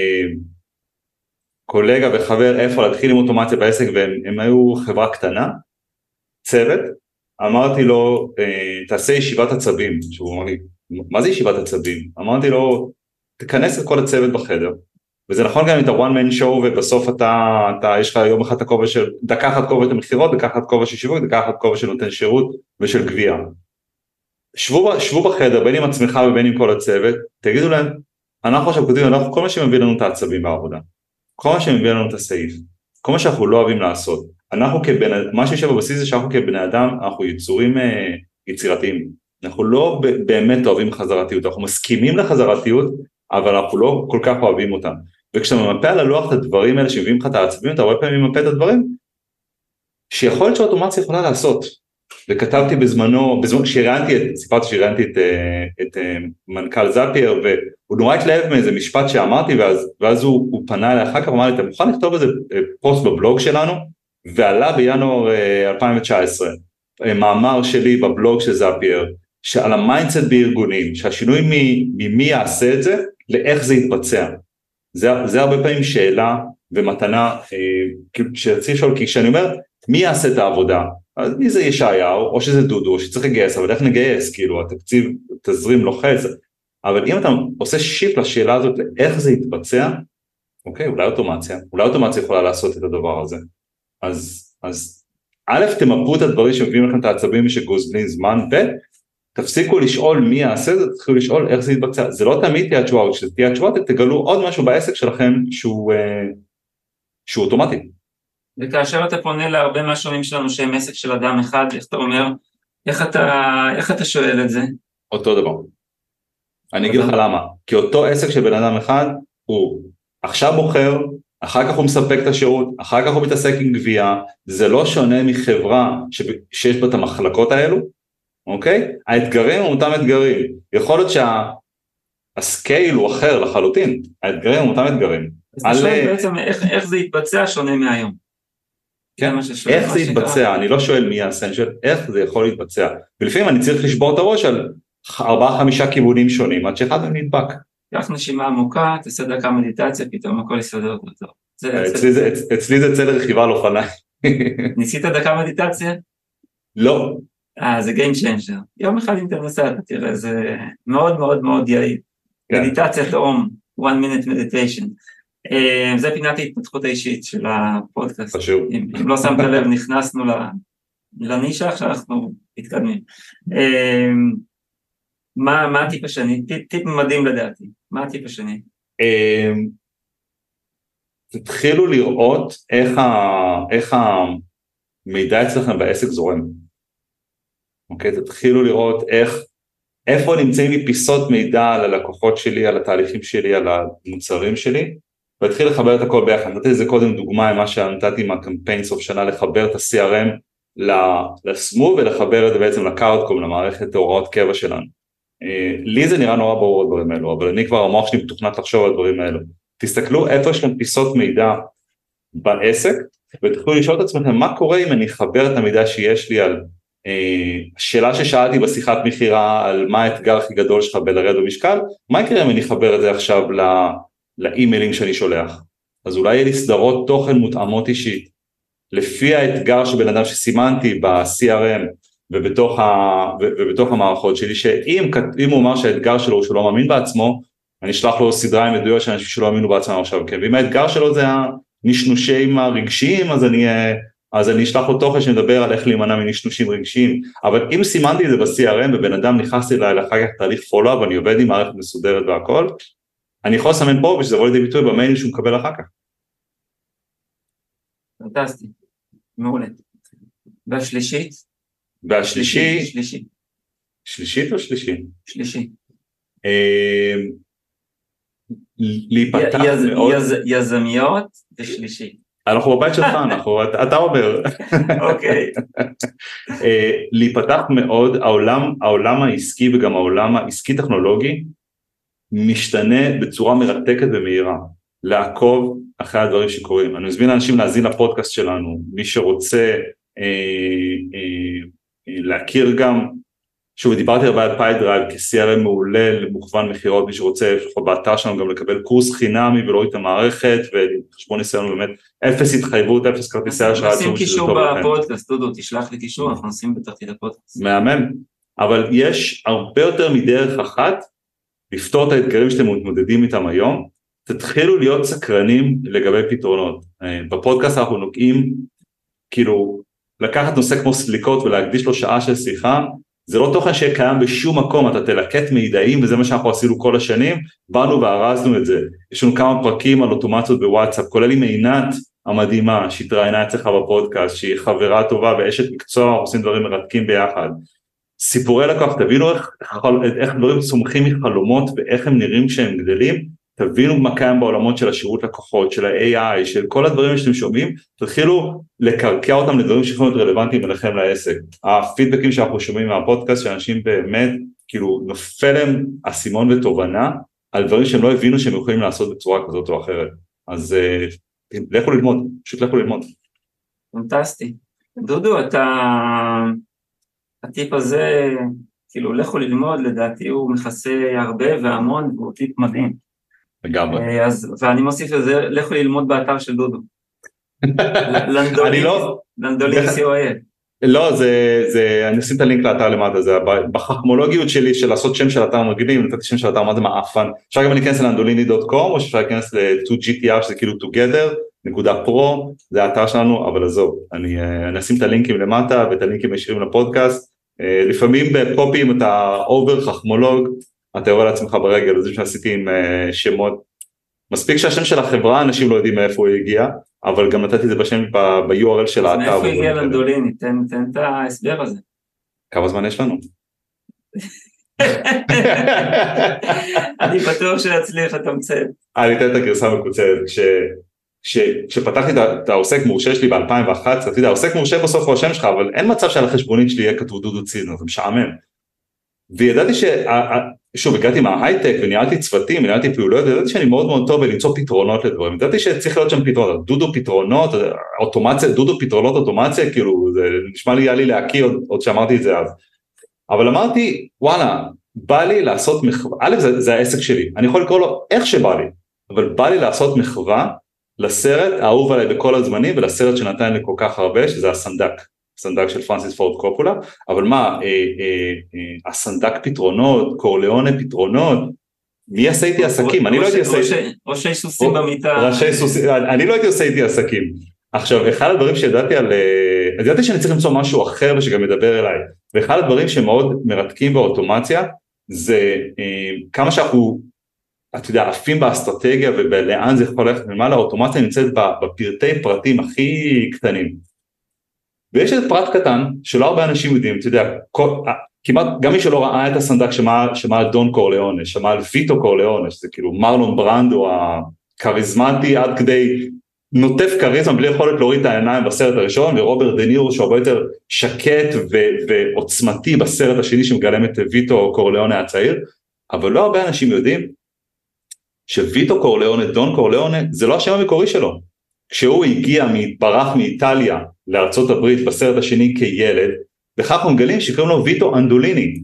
קולגה וחבר איפה להתחיל עם אוטומציה בעסק, והם היו חברה קטנה, צוות, אמרתי לו, תעשה ישיבת עצבים, שהוא אמר לי, מה זה ישיבת עצבים? אמרתי לו, תכנס את כל הצוות בחדר, וזה נכון גם את ה-one man show, ובסוף אתה, אתה, יש לך יום אחד את הכובע של, דקה אחת כובע את המכירות, דקה אחת כובע של שיווק, דקה אחת כובע של נותן שירות ושל גבייה. שבו, שבו בחדר, בין עם עצמך ובין עם כל הצוות, תגידו להם, אנחנו עכשיו כותבים, אנחנו, כל מה שמביא לנו את העצבים בעבודה, כל מה שמביא לנו את הסעיף, כל מה שאנחנו לא אוהבים לעשות, אנחנו כבן, מה שיושב בבסיס זה שאנחנו כבני אדם, אנחנו יצורים אה, יצירתיים, אנחנו לא באמת אוהבים חזרתיות, אנחנו מסכימים לחזרתיות, אבל אנחנו לא כל כך אוהבים אותם. וכשאתה ממפה על הלוח את הדברים האלה שמביאים לך את העצבים, אתה הרבה פעמים ממפה את הדברים, שיכול להיות שהאוטומציה יכולה לעשות. וכתבתי בזמנו, בזמן שראיינתי, סיפרתי שראיינתי את, את, את מנכ"ל זאפייר, והוא נורא התלהב מאיזה משפט שאמרתי, ואז, ואז הוא, הוא פנה אליי אחר כך, אמר לי, אתה מוכן לכתוב איזה פוסט בבלוג שלנו, ועלה בינואר אלפיים תשע עשרה, מאמר שלי בבלוג של זאפייר, שעל המיינדסט בארגונים, שהשינוי ממי יעשה את זה, לאיך זה יתבצע. זה, זה הרבה פעמים שאלה ומתנה, אה, שרציתי לשאול, כי כשאני אומר, מי יעשה את העבודה? אז מי זה ישעיהו, או שזה דודו, שצריך לגייס, אבל איך נגייס? כאילו, התקציב, תזרים לוחץ. אבל אם אתה עושה שיפט לשאלה הזאת, לאיך זה יתבצע, אוקיי, אולי אוטומציה, אולי אוטומציה יכולה לעשות את הדבר הזה. אז, אז, א', תמפו את הדברים שמביאים לכם את העצבים שגוזלים זמן, ו... תפסיקו לשאול מי יעשה זה, תתחילו לשאול איך זה יתבצע, זה לא תמיד תהיה התשובה, כשזה תהיה התשובה, תגלו עוד משהו בעסק שלכם שהוא, שהוא אוטומטי. וכאשר אתה פונה להרבה מהשומעים שלנו שהם עסק של אדם אחד, איך אתה אומר, איך אתה, איך אתה שואל את זה? אותו דבר. אני אגיד לך למה, כי אותו עסק של בן אדם אחד, הוא עכשיו מוכר, אחר כך הוא מספק את השירות, אחר כך הוא מתעסק עם גבייה, זה לא שונה מחברה שיש בה את המחלקות האלו, אוקיי? האתגרים הם אותם אתגרים, יכול להיות שהסקייל הוא אחר לחלוטין, האתגרים הם אותם אתגרים. אז אתה שואל בעצם איך, איך זה יתבצע שונה מהיום? כן, איך זה יתבצע, אני לא שואל מי יעשה, אני שואל איך זה יכול להתבצע, ולפעמים אני צריך לשבור את הראש על ארבעה חמישה כיוונים שונים, עד שאחד מהם נדבק. קח נשימה עמוקה, תעשה דקה מדיטציה, פתאום הכל יסדר יותר טוב. אצלי זה צל רכיבה על אופניים. ניסית דקה מדיטציה? לא. אה, זה game changer. יום אחד אם תנסה, אתה תראה, זה מאוד מאוד מאוד יעיל. מדיטציית אום, one minute meditation. זה פינת ההתפתחות האישית של הפודקאסט. חשוב. אם לא שמת לב, נכנסנו לנישה, עכשיו אנחנו מתקדמים. מה, מה הטיפ השני? טיפ, טיפ מדהים לדעתי. מה הטיפ השני? תתחילו לראות איך, ה, איך המידע אצלכם בעסק זורם. אוקיי? תתחילו לראות איך, איפה נמצאים לי פיסות מידע על הלקוחות שלי, על התהליכים שלי, על המוצרים שלי, והתחיל לחבר את הכל ביחד. נתתי לזה קודם דוגמה עם מה שנתתי עם הקמפיין סוף שנה, לחבר את ה-סי אר אם לסמוב, ולחבר את זה בעצם לקארדקום, למערכת הוראות קבע שלנו. לי זה נראה נורא ברור הדברים האלו, אבל אני כבר, המוח שלי מתוכנת לחשוב על הדברים האלו. תסתכלו איפה יש לכם פיסות מידע בעסק, ותוכלו לשאול את עצמכם, מה קורה אם אני אחבר את המידע שיש לי על שאלה ששאלתי בשיחת מחירה, על מה האתגר הכי גדול שלך בלרד במשקל, מה יקרה אם אני אחבר את זה עכשיו לאימיילים שאני שולח? אז אולי יהיה לי סדרות תוכן מותאמות אישית, לפי האתגר של בן אדם שסימנתי ב-סי אר אם, ובתוך, ה, ובתוך המערכות שלי, שאם אם הוא אומר שהאתגר שלו הוא שהוא לא מאמין בעצמו, אני אשלח לו סדרה עם עדויות של אנשים שלא מאמינו בעצמם עכשיו, כן? ואם האתגר שלו זה הנשנושים הרגשיים, אז אני, אז אני אשלח לו תוכן שמדבר על איך להימנע מנשנושים רגשיים, אבל אם סימנתי את זה ב-סי אר אם, ובן אדם נכנס אליי לאחר כך תהליך פולו-אפ, ואני עובד עם מערכת מסודרת והכל, אני יכול לסמן פה, ושזה יבוא לידי ביטוי במייל שהוא מקבל אחר כך. פנטסטי, מעולה. והשלישית? והשלישי, שלישי. שלישית או שלישי? שלישי. להיפתח מאוד. יזמיות ושלישי. אנחנו בבית שלך, אנחנו, אתה אומר. אוקיי. להיפתח מאוד, העולם, העולם העסקי וגם העולם העסקי טכנולוגי, משתנה בצורה מרתקת ומהירה. לעקוב אחרי הדברים שקורים. אני מזמין לאנשים להאזין לפודקאסט שלנו, מי שרוצה אה, אה, להכיר גם, שוב, דיברתי הרבה על פיידרייב, כ-סי אר אם מעולה למוכוון מחירות, מי שרוצה באתר שלנו גם לקבל קורס חינמי ולא את המערכת, וחשבון ניסיון באמת, אפס התחייבות, אפס כרטיסי אשראי. נשים קישור בפודקאסט, דודו, תשלח לי קישור, אנחנו נשים בתחתית הפודקאסט. מהמם, אבל יש הרבה יותר מדרך אחת, לפתור את האתגרים שאתם מתמודדים איתם היום, תתחילו להיות סקרנים לגבי פתרונות. בפודקאסט אנחנו נוגעים, כאילו, לקחת נושא כמו סליקות ולהקדיש לו שעה של שיחה, זה לא תוכן שקיים בשום מקום, אתה תלקט מידעים, וזה מה שאנחנו עשינו כל השנים, באנו והרזנו את זה. יש לנו כמה פרקים על אוטומציות בוואטסאפ, כולל עם עינת המדהימה, שהתראיינה אצלך בפודקאסט, שהיא חברה טובה ואשת מקצוע, עושים דברים מרתקים ביחד. סיפורי לקוח, תבינו איך, איך דברים צומחים מחלומות, ואיך הם נראים כשהם גדלים, תבינו מה קיים בעולמות של השירות לקוחות, של ה-איי איי, של כל הדברים שאתם שומעים, תתחילו לקרקע אותם לדברים שיכולים להיות רלוונטיים אליכם לעסק. הפידבקים שאנחנו שומעים מהפודקאסט, שאנשים באמת, כאילו, נופל להם אסימון ותובנה, על דברים שהם לא הבינו שהם יכולים לעשות בצורה כזאת או אחרת. אז uh, לכו ללמוד, פשוט לכו ללמוד. פנטסטי. דודו, אתה, הטיפ הזה, כאילו, לכו ללמוד, לדעתי הוא מכסה הרבה והמון, והוא טיפ מדהים. לגמרי. אז, ואני מוסיף לזה, לכו ללמוד באתר של דודו. לנדולין סי או איי. לא, זה, זה, אני אשים את הלינק לאתר למטה, זה בחכמולוגיות שלי של לעשות שם של אתר מגניב, נתתי שם של אתר, מה זה מעפן, אפשר גם להיכנס לנדוליני דוט קום, או שאפשר להיכנס ל-טו ג'י טי אר, שזה כאילו together, נקודה פרו, זה האתר שלנו, אבל עזוב, אני, אני אשים את הלינקים למטה, ואת הלינקים ישירים לפודקאסט, לפעמים בפופים אתה אובר חכמולוג, אתה יורה לעצמך ברגל, זה שעשיתי עם שמות, מספיק שהשם של החברה, אנשים לא יודעים מאיפה הוא הגיע, אבל גם נתתי את זה בשם ב-יו אר אל של האתר. מאיפה הגיע לאנדוליני? תן את ההסבר הזה. כמה זמן יש לנו? אני בטוח שיצליח לתמצת. אני אתן את הגרסה המקוצרת. כשפתחתי את העוסק מורשה שלי ב-אלפיים ואחת עשרה, אתה יודע, העוסק מורשה בסוף הוא השם שלך, אבל אין מצב שעל החשבונית שלי יהיה כתוב דודו ציזנר, זה משעמם. וידעתי ש... שוב, הגעתי מההייטק וניהלתי צוותים, ניהלתי פעילויות, וידעתי שאני מאוד מאוד טוב בלמצוא פתרונות לדברים. ידעתי שצריך להיות שם פתרונות, דודו פתרונות, אוטומציה, דודו פתרונות אוטומציה, כאילו, זה נשמע לי, היה לי להכיר עוד, עוד שאמרתי את זה אז. אבל אמרתי, וואלה, בא לי לעשות מחווה, א', זה, זה העסק שלי, אני יכול לקרוא לו איך שבא לי, אבל בא לי לעשות מחווה לסרט האהוב עליי בכל הזמנים, ולסרט שנתן לי כל כך הרבה, שזה הסנדק. הסנדק של פרנסיס פורד קופולה, אבל מה, אה, אה, אה, הסנדק פתרונות, קורליאונה פתרונות, מי יעשה איתי עסקים? אני לא הייתי עושה איתי... ראשי סוסים במיטה. ראשי סוסים, אני לא הייתי עושה איתי עסקים. עכשיו, אחד הדברים שידעתי על... ידעתי שאני צריך למצוא משהו אחר ושגם מדבר אליי, ואחד הדברים שמאוד מרתקים באוטומציה, זה כמה שאנחנו, אתה יודע, עפים באסטרטגיה ולאן זה יכול ללכת, למעלה האוטומציה נמצאת בפרטי פרטים הכי קטנים. ויש איזה פרט קטן, שלא הרבה אנשים יודעים, אתה יודע, כל, כמעט, גם מי שלא ראה את הסנדק שמע על דון קורליאונה, שמע על ויטו קורליאונה, שזה כאילו מרלון ברנדו הכריזמטי, עד כדי נוטף כריזמה, בלי יכולת להוריד את העיניים בסרט הראשון, ורוברט דה נירו שהוא הרבה יותר שקט ו- ועוצמתי בסרט השני, שמגלם את ויטו קורליאונה הצעיר, אבל לא הרבה אנשים יודעים, שוויטו קורליאונה, דון קורליאונה, זה לא השם המקורי שלו. כשהוא הגיע, ברח מאיטליה לארצות הברית בסרט השני כילד, וכך אנחנו מגלים שקוראים לו ויטו אנדוליני,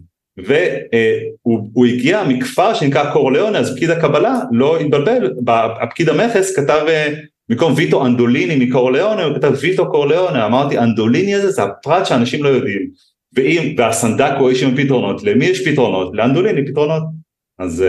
והוא הגיע מכפר שנקרא קורליאונה, אז פקיד הקבלה לא התבלבל, הפקיד המכס כתב מקום ויטו אנדוליני מקורליאונה, הוא כתב ויטו קורליאונה, אמרתי אנדוליני הזה זה הפרט שאנשים לא יודעים, ואם, והסנדק הוא איש עם פתרונות, למי יש פתרונות? לאנדוליני פתרונות, אז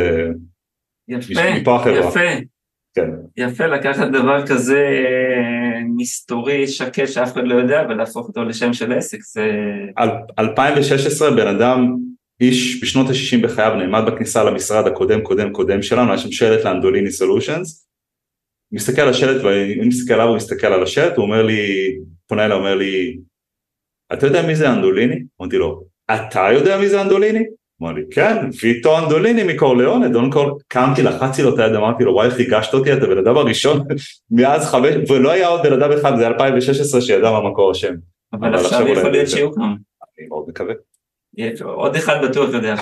יפה, יפה. כן. יפה לקחת דבר כזה מסתורי, שקט, שאף אחד לא יודע, ולהפוך אותו לשם של עסק. זה... אלפיים ושש עשרה, בן אדם, איש בשנות ה-שישים בחייו, נעמד בכניסה למשרד הקודם, קודם, קודם שלנו, היה שם שלט לאנדוליני סולושנס, מסתכל על השלט, ואני מסתכל עליו, הוא מסתכל על השלט, הוא אומר לי, פונה אליו, אומר לי, אתה יודע מי זה אנדוליני? אמרתי לו, אתה יודע מי זה אנדוליני? אמר לי, כן, ויטו אנדוליני מקורליאונה, דון קורליאונה, קמתי, לחצתי לו את היד, אמרתי לו, וואי, איך הגשת אותי, אתה בן אדם הראשון, מאז חמש, ולא היה עוד בן אדם אחד, זה אלפיים ושש עשרה שידע מה מקור השם. אבל עכשיו יכול להיות שיהיו כמה. אני מאוד מקווה. עוד אחד בטוח יודע.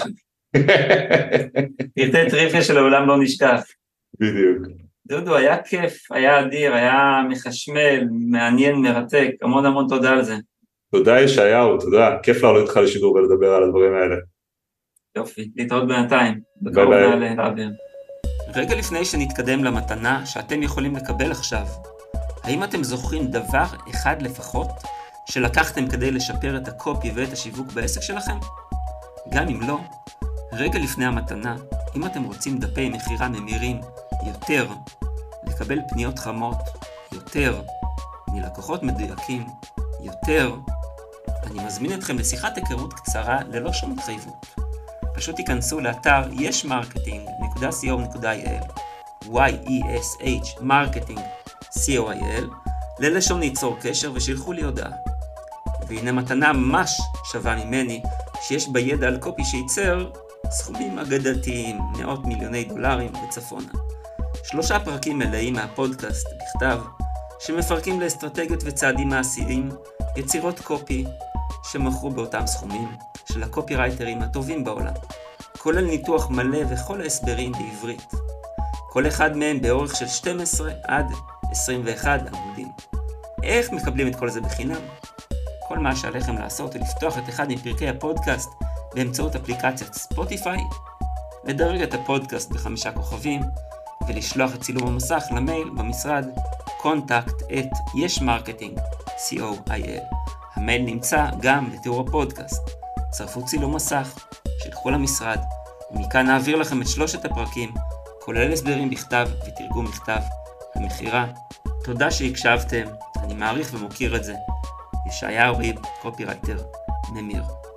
פרטי טריוויה של העולם לא נשכח. בדיוק. דודו, היה כיף, היה אדיר, היה מחשמל, מעניין, מרתק, המון המון תודה על זה. תודה ישעיהו, תודה, כיף לעלות איתך לשידור ולדבר על הדברים האלה. יופי, להתראות בינתיים. ביי ביי. רגע לפני שנתקדם למתנה שאתם יכולים לקבל עכשיו, האם אתם זוכרים דבר אחד לפחות שלקחתם כדי לשפר את הקופי ואת השיווק בעסק שלכם? גם אם לא, רגע לפני המתנה, אם אתם רוצים דפי מחירה ממירים יותר, לקבל פניות חמות יותר, מלקוחות מדויקים יותר, אני מזמין אתכם לשיחת היכרות קצרה ללא שום התחייבות. פשוט תיכנסו לאתר יש מרקטינג נקודה סי או נקודה איי אל וואי אי אס אייץ' מרקטינג סי או איי אל ללשון ליצור קשר ושילחו לי הודעה. והנה מתנה ממש שווה ממני שיש בידע על קופי שייצר סכומים אגדתיים, מאות מיליוני דולרים וצפונה. שלושה פרקים מלאים מהפודקאסט בכתב שמפרקים לאסטרטגיות וצעדים מעשיים יצירות קופי שמכרו באותם סכומים של הקופירייטרים הטובים בעולם, כולל ניתוח מלא וכל ההסברים בעברית, כל אחד מהם באורך של שתים עשרה עד עשרים ואחד עמודים. איך מקבלים את כל זה בחינם? כל מה שעליכם לעשות הוא לפתוח את אחד מפרקי הפודקאסט באמצעות אפליקציית ספוטיפיי, לדרג את הפודקאסט בחמישה כוכבים, ולשלוח את צילום המסך למייל במשרד contact at yesmarketing נקודה סי או איי אל. המייל נמצא גם בתיאור הפודקאסט. צרפו צילום מסך, שלחו למשרד, ומכאן נעביר לכם את שלושת הפרקים, כולל הסברים בכתב ותרגום מכתב המחירה. תודה שהקשבתם, אני מעריך ומוקיר את זה. ישעיהו ריב, קופירייטר, ממיר.